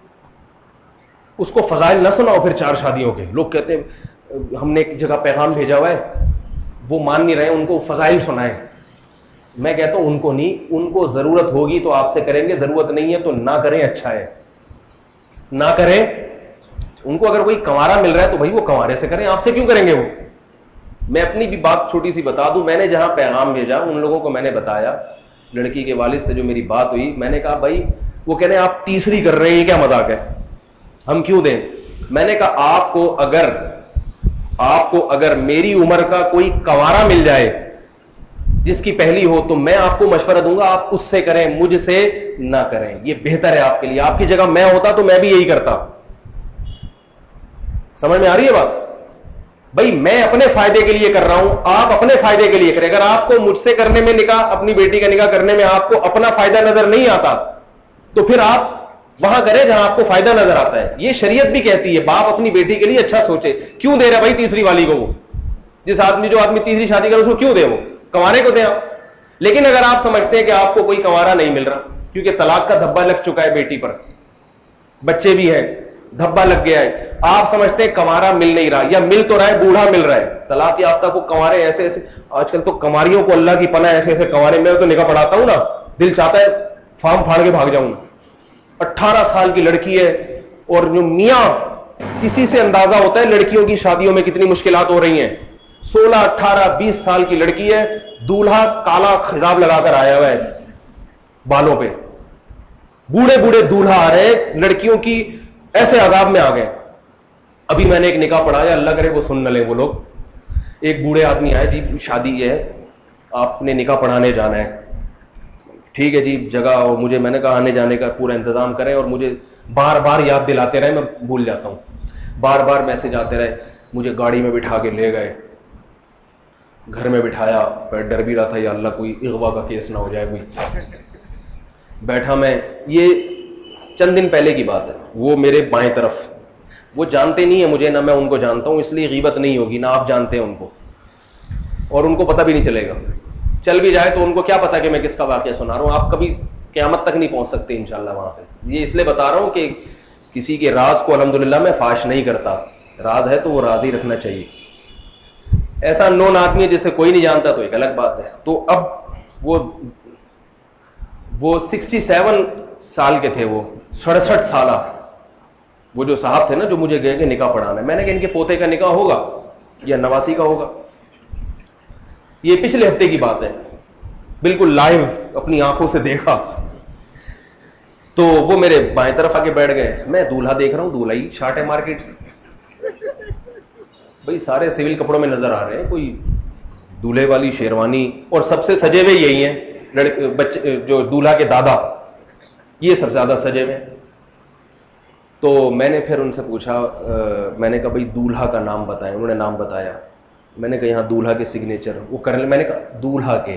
اس کو فضائل نہ سناؤ پھر چار شادیوں کے. لوگ کہتے ہیں ہم نے ایک جگہ پیغام بھیجا ہوا ہے, وہ مان نہیں رہے, ان کو فضائل سنائیں. میں کہتا ہوں ان کو نہیں, ان کو ضرورت ہوگی تو آپ سے کریں گے, ضرورت نہیں ہے تو نہ کریں, اچھا ہے نہ کریں. ان کو اگر کوئی کنوارا مل رہا ہے تو بھائی وہ کنوارے سے کریں, آپ سے کیوں کریں گے وہ؟ میں اپنی بھی بات چھوٹی سی بتا دوں, میں نے جہاں پیغام بھیجا ان لوگوں کو میں نے بتایا, لڑکی کے والد سے جو میری بات ہوئی, میں نے کہا بھائی وہ کہنے آپ تیسری کر رہے ہیں, یہ کیا مذاق ہے, ہم کیوں دیں؟ میں نے کہا آپ کو اگر آپ کو اگر میری عمر کا کوئی کنوارا مل جائے جس کی پہلی ہو, تو میں آپ کو مشورہ دوں گا آپ اس سے کریں, مجھ سے نہ کریں, یہ بہتر ہے آپ کے لیے. آپ کی جگہ میں ہوتا تو میں بھی یہی کرتا. سمجھ میں آ رہی ہے بات؟ بھائی میں اپنے فائدے کے لیے کر رہا ہوں, آپ اپنے فائدے کے لیے کریں. اگر آپ کو مجھ سے کرنے میں نکاح, اپنی بیٹی کا نکاح کرنے میں آپ کو اپنا فائدہ نظر نہیں آتا, تو پھر آپ وہاں کریں جہاں آپ کو فائدہ نظر آتا ہے. یہ شریعت بھی کہتی ہے باپ اپنی بیٹی کے لیے اچھا سوچے. کیوں دے رہا بھائی تیسری والی کو؟ وہ جس آدمی جو آدمی تیسری شادی کرے اس کو کیوں دے؟ وہ کنوارے کو دیں آپ. لیکن اگر آپ سمجھتے ہیں کہ آپ کو کوئی کنوارا نہیں مل رہا کیونکہ طلاق کا دھبا لگ چکا ہے بیٹی پر, بچے بھی ہیں, دھبا لگ گیا ہے, آپ سمجھتے ہیں کنوارا مل نہیں رہا, یا مل تو رہا ہے بوڑھا مل رہا ہے, طلاق یافتہ کو کنوارے ایسے ایسے, آج کل تو کنواریوں کو اللہ کی پناہ ایسے ایسے کنوارے, میں تو نکاح پڑھاتا ہوں نا, دل چاہتا ہے فارم پھاڑ کے بھاگ جاؤں. اٹھارہ سال کی لڑکی ہے, اور جو میاں کسی سے اندازہ ہوتا ہے لڑکیوں کی شادیوں میں کتنی مشکلات ہو رہی ہیں. سولہ اٹھارہ بیس سال کی لڑکی ہے, دولہا کالا خضاب لگا کر آیا ہوا ہے بالوں پہ, بوڑھے بوڑھے دولہا آ رہے, لڑکیوں کی ایسے عذاب میں آ گئے. ابھی میں نے ایک نکاح پڑھایا, اللہ کرے وہ سن نہ لیں وہ لوگ. ایک بوڑھے آدمی آئے, جی شادی ہے, آپ نے نکاح پڑھانے جانا ہے. ٹھیک ہے جی, جگہ اور مجھے, میں نے کہا آنے جانے کا پورا انتظام کریں, اور مجھے بار بار یاد دلاتے رہے, میں بھول جاتا ہوں, بار بار میسج آتے رہے. مجھے گاڑی میں بٹھا کے لے گئے, گھر میں بٹھایا, ڈر بھی رہا تھا یا اللہ کوئی اغوا کا کیس نہ ہو جائے کوئی. بیٹھا میں, یہ چند دن پہلے کی بات ہے. وہ میرے بائیں طرف, وہ جانتے نہیں ہیں مجھے, نہ میں ان کو جانتا ہوں, اس لیے غیبت نہیں ہوگی, نہ آپ جانتے ہیں ان کو, اور ان کو پتہ بھی نہیں چلے گا. چل بھی جائے تو ان کو کیا پتا کہ میں کس کا واقعہ سنا رہا ہوں. آپ کبھی قیامت تک نہیں پہنچ سکتے انشاءاللہ وہاں پہ. یہ اس لیے بتا رہا ہوں کہ کسی کے راز کو الحمدللہ میں فاش نہیں کرتا, راز ہے تو وہ راز ہی رکھنا چاہیے. ایسا نون آدمی ہے جسے کوئی نہیں جانتا تو ایک الگ بات ہے. تو اب وہ وہ سکسٹی سیون سال کے تھے, وہ سڑسٹھ سالہ, وہ جو صاحب تھے نا جو مجھے گئے کہ نکاح پڑھانا ہے. میں نے کہا ان کے پوتے کا نکاح ہوگا یا نواسی کا ہوگا. یہ پچھلے ہفتے کی بات ہے, بالکل لائیو اپنی آنکھوں سے دیکھا. تو وہ میرے بائیں طرف آ کے بیٹھ گئے, میں دولہا دیکھ رہا ہوں, دولہا ہی شارٹ ہے مارکیٹ سے. بھائی سارے سول کپڑوں میں نظر آ رہے ہیں, کوئی دولہے والی شیروانی, اور سب سے سجے ہوئے یہی ہیں لڑکے, بچے جو دولہا کے دادا, یہ سب زیادہ سجے ہوئے. تو میں نے پھر ان سے پوچھا, میں نے کہا بھائی دولہا کا نام بتائیں. انہوں نے نام بتایا. میں نے کہا یہاں دولہا کے سگنیچر, وہ کر لیں. میں نے کہا دولہا کے.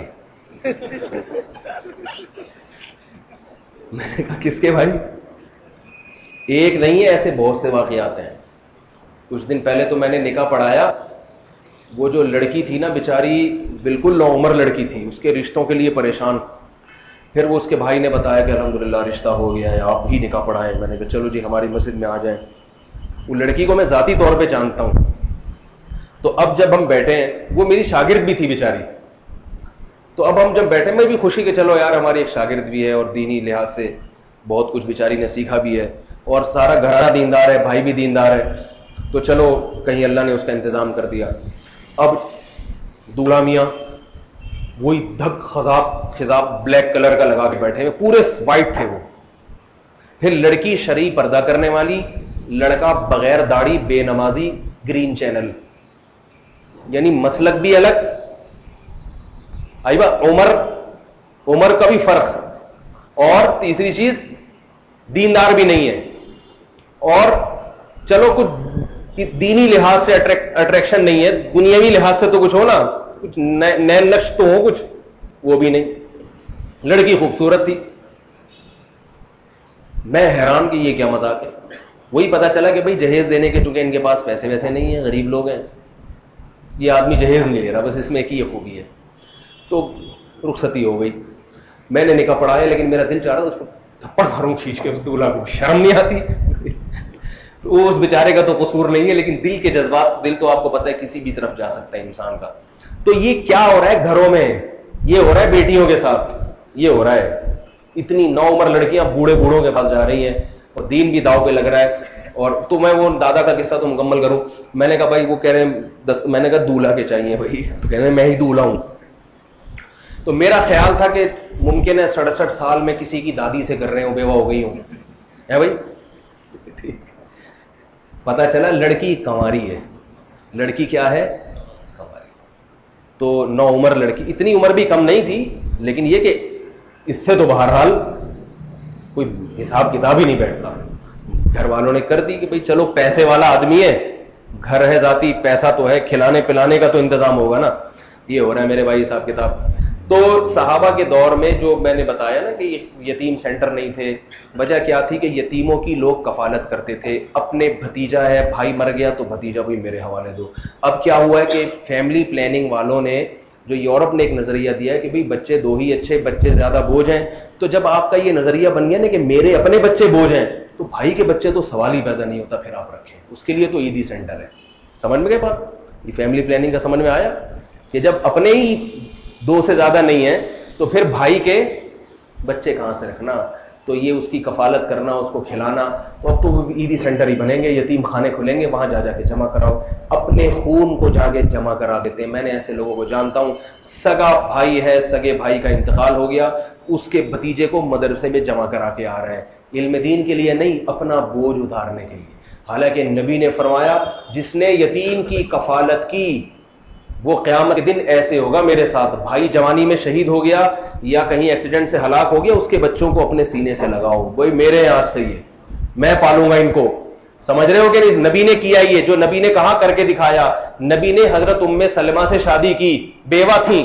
میں نے کہا کس کے بھائی؟ ایک نہیں ہے, ایسے بہت سے واقعات ہیں. کچھ دن پہلے تو میں نے نکاح پڑھایا, وہ جو لڑکی تھی نا بیچاری, بالکل نو عمر لڑکی تھی, اس کے رشتوں کے لیے پریشان. پھر وہ اس کے بھائی نے بتایا کہ الحمدللہ رشتہ ہو گیا ہے, آپ ہی نکاح پڑھائیں. میں نے کہا چلو جی ہماری مسجد میں آ جائیں. وہ لڑکی کو میں ذاتی طور پہ جانتا ہوں. تو اب جب ہم بیٹھے ہیں, وہ میری شاگرد بھی تھی بیچاری, تو اب ہم جب بیٹھے, میں بھی خوشی کہ چلو یار ہماری ایک شاگرد بھی ہے اور دینی لحاظ سے بہت کچھ بیچاری نے سیکھا بھی ہے. اور سارا گھرانہ دیندار ہے, بھائی بھی دیندار ہے, تو چلو کہیں اللہ نے اس کا انتظام کر دیا. اب دولہا میاں وہی دھک خضاب خضاب بلیک کلر کا لگا کے بیٹھے ہوئے, پورے وائٹ تھے وہ. پھر لڑکی شرعی پردہ کرنے والی, لڑکا بغیر داڑھی بے نمازی گرین چینل, یعنی مسلک بھی الگ. آئیبا عمر عمر کا بھی فرق, اور تیسری چیز دیندار بھی نہیں ہے. اور چلو کچھ دینی لحاظ سے اٹریکشن نہیں ہے, دنیاوی لحاظ سے تو کچھ ہو نا, کچھ نئے نقش تو ہو کچھ, وہ بھی نہیں. لڑکی خوبصورت تھی. میں حیران کہ یہ کیا مذاق ہے. وہی پتا چلا کہ بھئی جہیز دینے کے چونکہ ان کے پاس پیسے ویسے نہیں ہیں, غریب لوگ ہیں, یہ آدمی جہیز نہیں لے رہا, بس اس میں ایک ہی خوبی ہے. تو رخصتی ہو گئی. میں نے نکاح پڑھایا, لیکن میرا دل چاہ رہا اس کو تھپڑ ماروں کھینچ کے, اس دولہا کو شرم نہیں آتی. تو وہ اس بیچارے کا تو قصور نہیں ہے, لیکن دل کے جذبات, دل تو آپ کو پتہ ہے کسی بھی طرف جا سکتا ہے انسان کا. تو یہ کیا ہو رہا ہے گھروں میں, یہ ہو رہا ہے بیٹیوں کے ساتھ, یہ ہو رہا ہے. اتنی نو عمر لڑکیاں بوڑھے بوڑھوں کے پاس جا رہی ہیں, اور دین بھی داؤ پہ لگ رہا ہے. اور تو میں وہ دادا کا قصہ تو مکمل کروں. میں نے کہا بھائی وہ کہہ رہے ہیں, میں نے کہا دولہا کے چاہیے بھائی, تو کہہ رہے ہیں میں ہی دولہا ہوں. تو میرا خیال تھا کہ ممکن ہے سڑسٹھ سال میں کسی کی دادی سے کر رہے ہوں, بیوہ ہو گئی ہوں, ہے بھائی. پتا چلا لڑکی کنواری ہے. لڑکی کیا ہے؟ کنواری. تو نو عمر لڑکی, اتنی عمر بھی کم نہیں تھی, لیکن یہ کہ اس سے تو بہرحال کوئی حساب کتاب ہی نہیں بیٹھتا. گھر والوں نے کر دی کہ بھئی چلو پیسے والا آدمی ہے, گھر ہے ذاتی, پیسہ تو ہے, کھلانے پلانے کا تو انتظام ہوگا نا. یہ ہو رہا ہے میرے بھائی حساب کتاب. تو صحابہ کے دور میں جو میں نے بتایا نا کہ یتیم سینٹر نہیں تھے, وجہ کیا تھی کہ یتیموں کی لوگ کفالت کرتے تھے. اپنے بھتیجا ہے, بھائی مر گیا تو بھتیجا بھی میرے حوالے دو. اب کیا ہوا ہے کہ فیملی پلاننگ والوں نے, جو یورپ نے ایک نظریہ دیا ہے کہ بھئی بچے دو ہی اچھے, بچے زیادہ بوجھ ہیں. تو جب آپ کا یہ نظریہ بن گیا نا کہ میرے اپنے بچے بوجھ ہیں, تو بھائی کے بچے تو سوال ہی پیدا نہیں ہوتا, پھر آپ رکھیں. اس کے لیے تو عیدی سینٹر ہے. سمجھ میں گئے بات؟ یہ فیملی پلاننگ کا سمجھ میں آیا کہ جب اپنے ہی دو سے زیادہ نہیں ہیں, تو پھر بھائی کے بچے کہاں سے رکھنا, تو یہ اس کی کفالت کرنا, اس کو کھلانا. تو اب تو عیدی سینٹر ہی بنیں گے, یتیم خانے کھلیں گے, وہاں جا جا کے جمع کراؤ. اپنے خون کو جا کے جمع کرا دیتے ہیں. میں نے ایسے لوگوں کو جانتا ہوں, سگا بھائی ہے, سگے بھائی کا انتقال ہو گیا, اس کے بھتیجے کو مدرسے میں جمع کرا کے آ رہے ہیں, علم دین کے لیے نہیں, اپنا بوجھ اتارنے کے لیے. حالانکہ نبی نے فرمایا جس نے یتیم کی کفالت کی وہ قیامت کے دن ایسے ہوگا میرے ساتھ. بھائی جوانی میں شہید ہو گیا یا کہیں ایکسیڈنٹ سے ہلاک ہو گیا, اس کے بچوں کو اپنے سینے سے لگاؤ, وہی میرے ہاتھ سے ہی ہے, میں پالوں گا ان کو. سمجھ رہے ہو کہ نہیں؟ نبی نے کیا یہ جو نبی نے کہا کر کے دکھایا. نبی نے حضرت ام سلمہ سے شادی کی, بیوہ تھیں,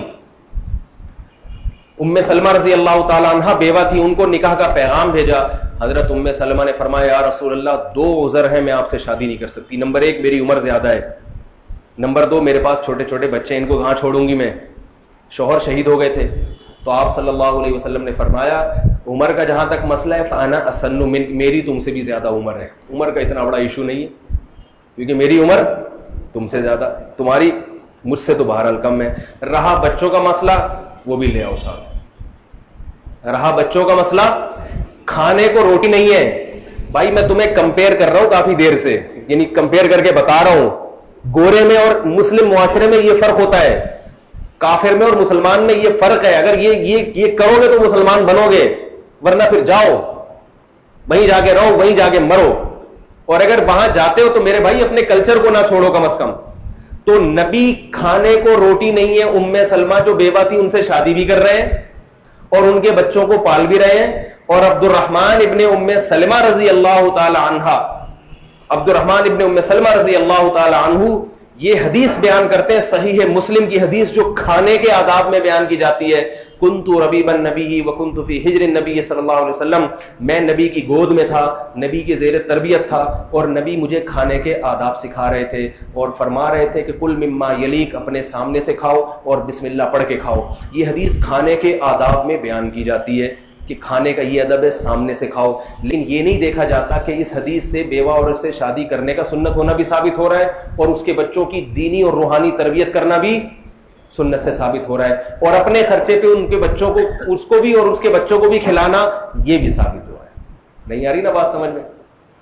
ام سلمہ رضی اللہ تعالی عنہ بیوہ تھی, ان کو نکاح کا پیغام بھیجا. حضرت ام سلمہ نے فرمایا یا رسول اللہ, دو عذر ہیں, میں آپ سے شادی نہیں کر سکتی. نمبر ایک, میری عمر زیادہ ہے. نمبر دو, میرے پاس چھوٹے چھوٹے بچے ہیں, ان کو کہاں چھوڑوں گی میں. شوہر شہید ہو گئے تھے. تو آپ صلی اللہ علیہ وسلم نے فرمایا عمر کا جہاں تک مسئلہ ہے, فانا اسن من, میری تم سے بھی زیادہ عمر ہے. عمر کا اتنا بڑا ایشو نہیں ہے, کیونکہ میری عمر تم سے زیادہ, تمہاری مجھ سے تو بہرحال کم ہے. رہا بچوں کا مسئلہ, وہ بھی لے آؤ ساتھ. رہا بچوں کا مسئلہ, کھانے کو روٹی نہیں ہے. بھائی میں تمہیں کمپیئر کر رہا ہوں کافی دیر سے, یعنی کمپیئر کر کے بتا رہا ہوں. گورے میں اور مسلم معاشرے میں یہ فرق ہوتا ہے, کافر میں اور مسلمان میں یہ فرق ہے. اگر یہ یہ یہ کرو گے تو مسلمان بنو گے, ورنہ پھر جاؤ وہیں جا کے رہو, وہیں جا کے مرو. اور اگر وہاں جاتے ہو تو میرے بھائی اپنے کلچر کو نہ چھوڑو کم از کم. تو نبی کھانے کو روٹی نہیں ہے. ام سلمہ جو بیوہ تھی ان سے شادی بھی کر رہے ہیں اور ان کے بچوں کو پال بھی رہے ہیں. اور عبد الرحمن ابن ام سلمہ رضی اللہ تعالی عنہ, عبد الرحمن ابن ام سلمہ رضی اللہ تعالی عنہ یہ حدیث بیان کرتے ہیں, صحیح مسلم کی حدیث جو کھانے کے آداب میں بیان کی جاتی ہے. کنت ربیب النبی وکنت فی حجر النبی صلی اللہ علیہ وسلم, میں نبی کی گود میں تھا, نبی کے زیر تربیت تھا, اور نبی مجھے کھانے کے آداب سکھا رہے تھے اور فرما رہے تھے کہ کل مما یلیک, اپنے سامنے سے کھاؤ اور بسم اللہ پڑھ کے کھاؤ. یہ حدیث کھانے کے آداب میں بیان کی جاتی ہے کہ کھانے کا یہ ادب ہے, سامنے سے کھاؤ. لیکن یہ نہیں دیکھا جاتا کہ اس حدیث سے بیوہ عورت سے شادی کرنے کا سنت ہونا بھی ثابت ہو رہا ہے, اور اس کے بچوں کی دینی اور روحانی تربیت کرنا بھی سنت سے ثابت ہو رہا ہے, اور اپنے خرچے پہ ان کے بچوں کو, اس کو بھی اور اس کے بچوں کو بھی کھلانا, یہ بھی ثابت ہو رہا ہے. نہیں آ رہی نا بات سمجھ میں؟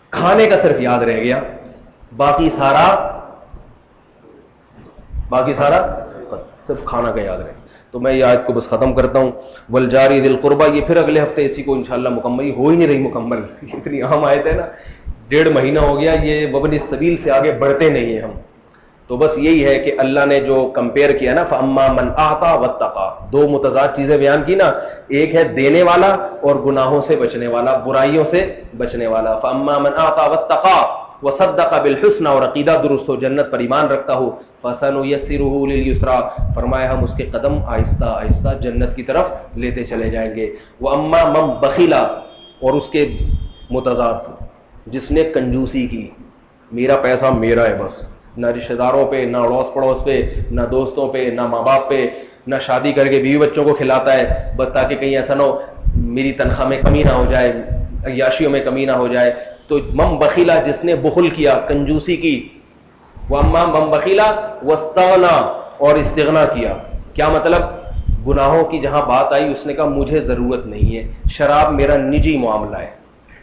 کھانے کا صرف یاد رہ گیا، باقی سارا باقی سارا صرف کھانا کا یاد رہے. تو میں یہ آیت کو بس ختم کرتا ہوں. والجاری ذی القربہ، یہ پھر اگلے ہفتے اسی کو انشاءاللہ مکمل، ہو ہی نہیں رہی مکمل، اتنی اہم آیت ہے نا، ڈیڑھ مہینہ ہو گیا یہ وابن السبیل سے آگے بڑھتے نہیں ہیں ہم. تو بس یہی ہے کہ اللہ نے جو کمپیئر کیا نا، فَأَمَّا مَنْ أَعْطَى وَاتَّقَى، دو متضاد چیزیں بیان کی نا، ایک ہے دینے والا اور گناہوں سے بچنے والا، برائیوں سے بچنے والا. فَأَمَّا مَنْ أَعْطَى وَاتَّقَى وَصَدَّقَ بِالْحُسْنَى، اور عقیدہ درست ہو، جنت پر ایمان رکھتا ہو، فَسَنُيَسِّرُهُ لِلْيُسْرَى، فرمایا ہم اس کے قدم آہستہ آہستہ جنت کی طرف لیتے چلے جائیں گے. وَأَمَّا مَنْ بَخِلَ، اور اس کے متضاد جس نے کنجوسی کی، میرا پیسہ میرا ہے بس، نہ رشتہ داروں پہ، نہ اڑوس پڑوس پہ، نہ دوستوں پہ، نہ ماں باپ پہ، نہ شادی کر کے بیوی بچوں کو کھلاتا ہے بس تاکہ کہیں ایسا نہ ہو میری تنخواہ میں کمی نہ ہو جائے، عیاشیوں میں کمی نہ ہو جائے. تو من بخیلا، جس نے بخل کیا، کنجوسی کی. واما من بخیلا واستغنا، اور استغنا کیا. کیا مطلب؟ گناہوں کی جہاں بات آئی اس نے کہا مجھے ضرورت نہیں ہے، شراب میرا نجی معاملہ ہے،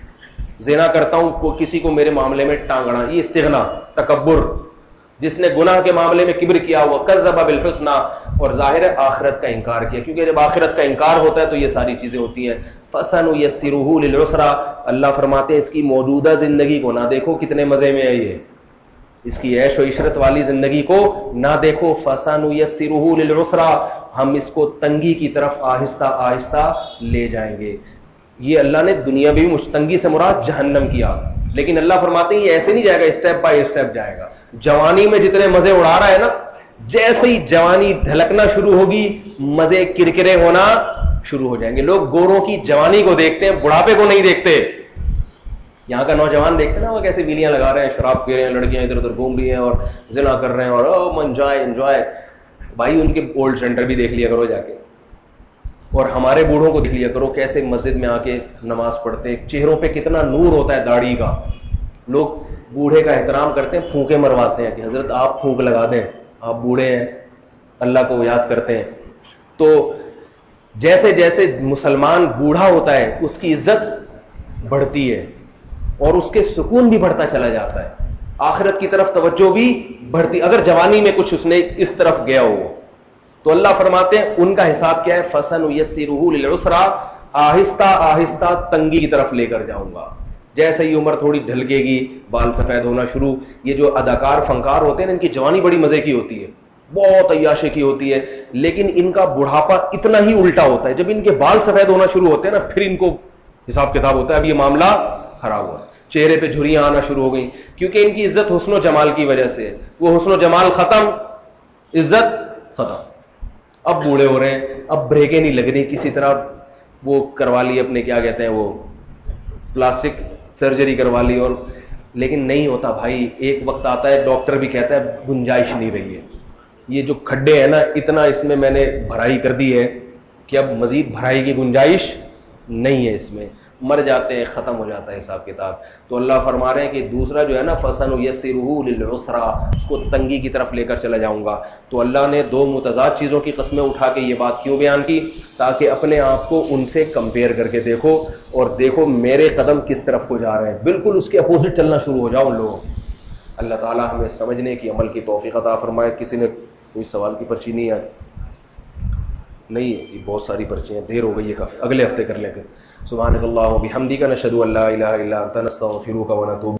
زنا کرتا ہوں کو کسی کو میرے معاملے میں ٹانگنا، یہ استغنا، تکبر. جس نے گناہ کے معاملے میں کبر کیا، وہ کذب بالحسنی، اور ظاہر ہے آخرت کا انکار کیا، کیونکہ جب آخرت کا انکار ہوتا ہے تو یہ ساری چیزیں ہوتی ہیں. فَسَنُيَسِّرُهُ لِلْعُسْرَى، اللہ فرماتے ہیں اس کی موجودہ زندگی کو نہ دیکھو کتنے مزے میں ہے، یہ اس کی عیش و عشرت والی زندگی کو نہ دیکھو. فَسَنُيَسِّرُهُ لِلْعُسْرَى، ہم اس کو تنگی کی طرف آہستہ آہستہ لے جائیں گے. یہ اللہ نے دنیا میں بھی تنگی سے مراد جہنم کی آگ، لیکن اللہ فرماتے ہیں یہ ایسے نہیں جائے گا، اسٹیپ بائی اسٹیپ جائے گا. جوانی میں جتنے مزے اڑا رہا ہے نا، جیسے ہی جوانی ڈھلکنا شروع ہوگی مزے کرکرے ہونا شروع ہو جائیں گے. لوگ گوروں کی جوانی کو دیکھتے ہیں، بڑھاپے کو نہیں دیکھتے. یہاں کا نوجوان دیکھتے ہیں نا وہ کیسے ویلیاں لگا رہے ہیں، شراب پی رہے ہیں، لڑکیاں ادھر ادھر گھوم رہی ہیں اور زنا کر رہے ہیں، اور او انجوائے انجوائے. بھائی ان کے اولڈ سینٹر بھی دیکھ لیا کرو جا کے، اور ہمارے بوڑھوں کو دیکھ لیا کرو کیسے مسجد میں آ کے نماز پڑھتے ہیں، چہروں پہ کتنا نور ہوتا ہے داڑھی کا. لوگ بوڑھے کا احترام کرتے ہیں، پھونکے مرواتے ہیں کہ حضرت آپ پھونک لگا دیں، آپ بوڑھے ہیں، اللہ کو یاد کرتے ہیں. تو جیسے جیسے مسلمان بوڑھا ہوتا ہے اس کی عزت بڑھتی ہے اور اس کے سکون بھی بڑھتا چلا جاتا ہے، آخرت کی طرف توجہ بھی بڑھتی، اگر جوانی میں کچھ اس نے اس طرف گیا ہو. تو اللہ فرماتے ہیں ان کا حساب کیا ہے؟ فَسَنُيَسِّرُهُ لِلْعُسْرَى، آہستہ آہستہ تنگی کی طرف لے کر جاؤں گا. جیسے ہی عمر تھوڑی ڈھلکے گی، بال سفید ہونا شروع. یہ جو اداکار فنکار ہوتے ہیں نا، ان کی جوانی بڑی مزے کی ہوتی ہے، بہت عیاشی کی ہوتی ہے، لیکن ان کا بڑھاپا اتنا ہی الٹا ہوتا ہے. جب ان کے بال سفید ہونا شروع ہوتے ہیں نا، پھر ان کو حساب کتاب ہوتا ہے اب یہ معاملہ خراب ہوا، چہرے پہ جھریاں آنا شروع ہو گئی، کیونکہ ان کی عزت حسن و جمال کی وجہ سے. وہ حسن و جمال ختم، عزت ختم. اب بوڑھے ہو رہے ہیں، اب بریکیں نہیں لگ رہی، کسی طرح وہ کروا لی اپنے کیا کہتے ہیں وہ پلاسٹک سرجری کروا لی، اور لیکن نہیں ہوتا بھائی. ایک وقت آتا ہے ڈاکٹر بھی کہتا ہے گنجائش نہیں رہی ہے، یہ جو کھڈے ہیں نا اتنا اس میں میں نے بھرائی کر دی ہے کہ اب مزید بھرائی کی گنجائش نہیں ہے، اس میں مر جاتے ہیں، ختم ہو جاتا ہے حساب کتاب. تو اللہ فرما رہے ہیں کہ دوسرا جو ہے نا فَسَنُيَسِّرُهُ لِلْعُسْرَى، اس کو تنگی کی طرف لے کر چلا جاؤں گا. تو اللہ نے دو متضاد چیزوں کی قسمیں اٹھا کے یہ بات کیوں بیان کی؟ تاکہ اپنے آپ کو ان سے کمپیئر کر کے دیکھو اور دیکھو میرے قدم کس طرف کو جا رہے ہیں، بالکل اس کے اپوزٹ چلنا شروع ہو جاؤ ان لوگوں. اللہ تعالی ہمیں سمجھنے کی عمل کی توفیق عطا فرمائے. کسی نے کوئی سوال کی پرچی نہیں ہے؟ نہیں ہے، یہ بہت ساری پرچیاں، دیر ہو گئی ہے کافی، اگلے ہفتے کر لیں. پھر سبحانک اللہم و بحمدک، نشہد ان لا الہ الا انت، نستغفرک و نتوب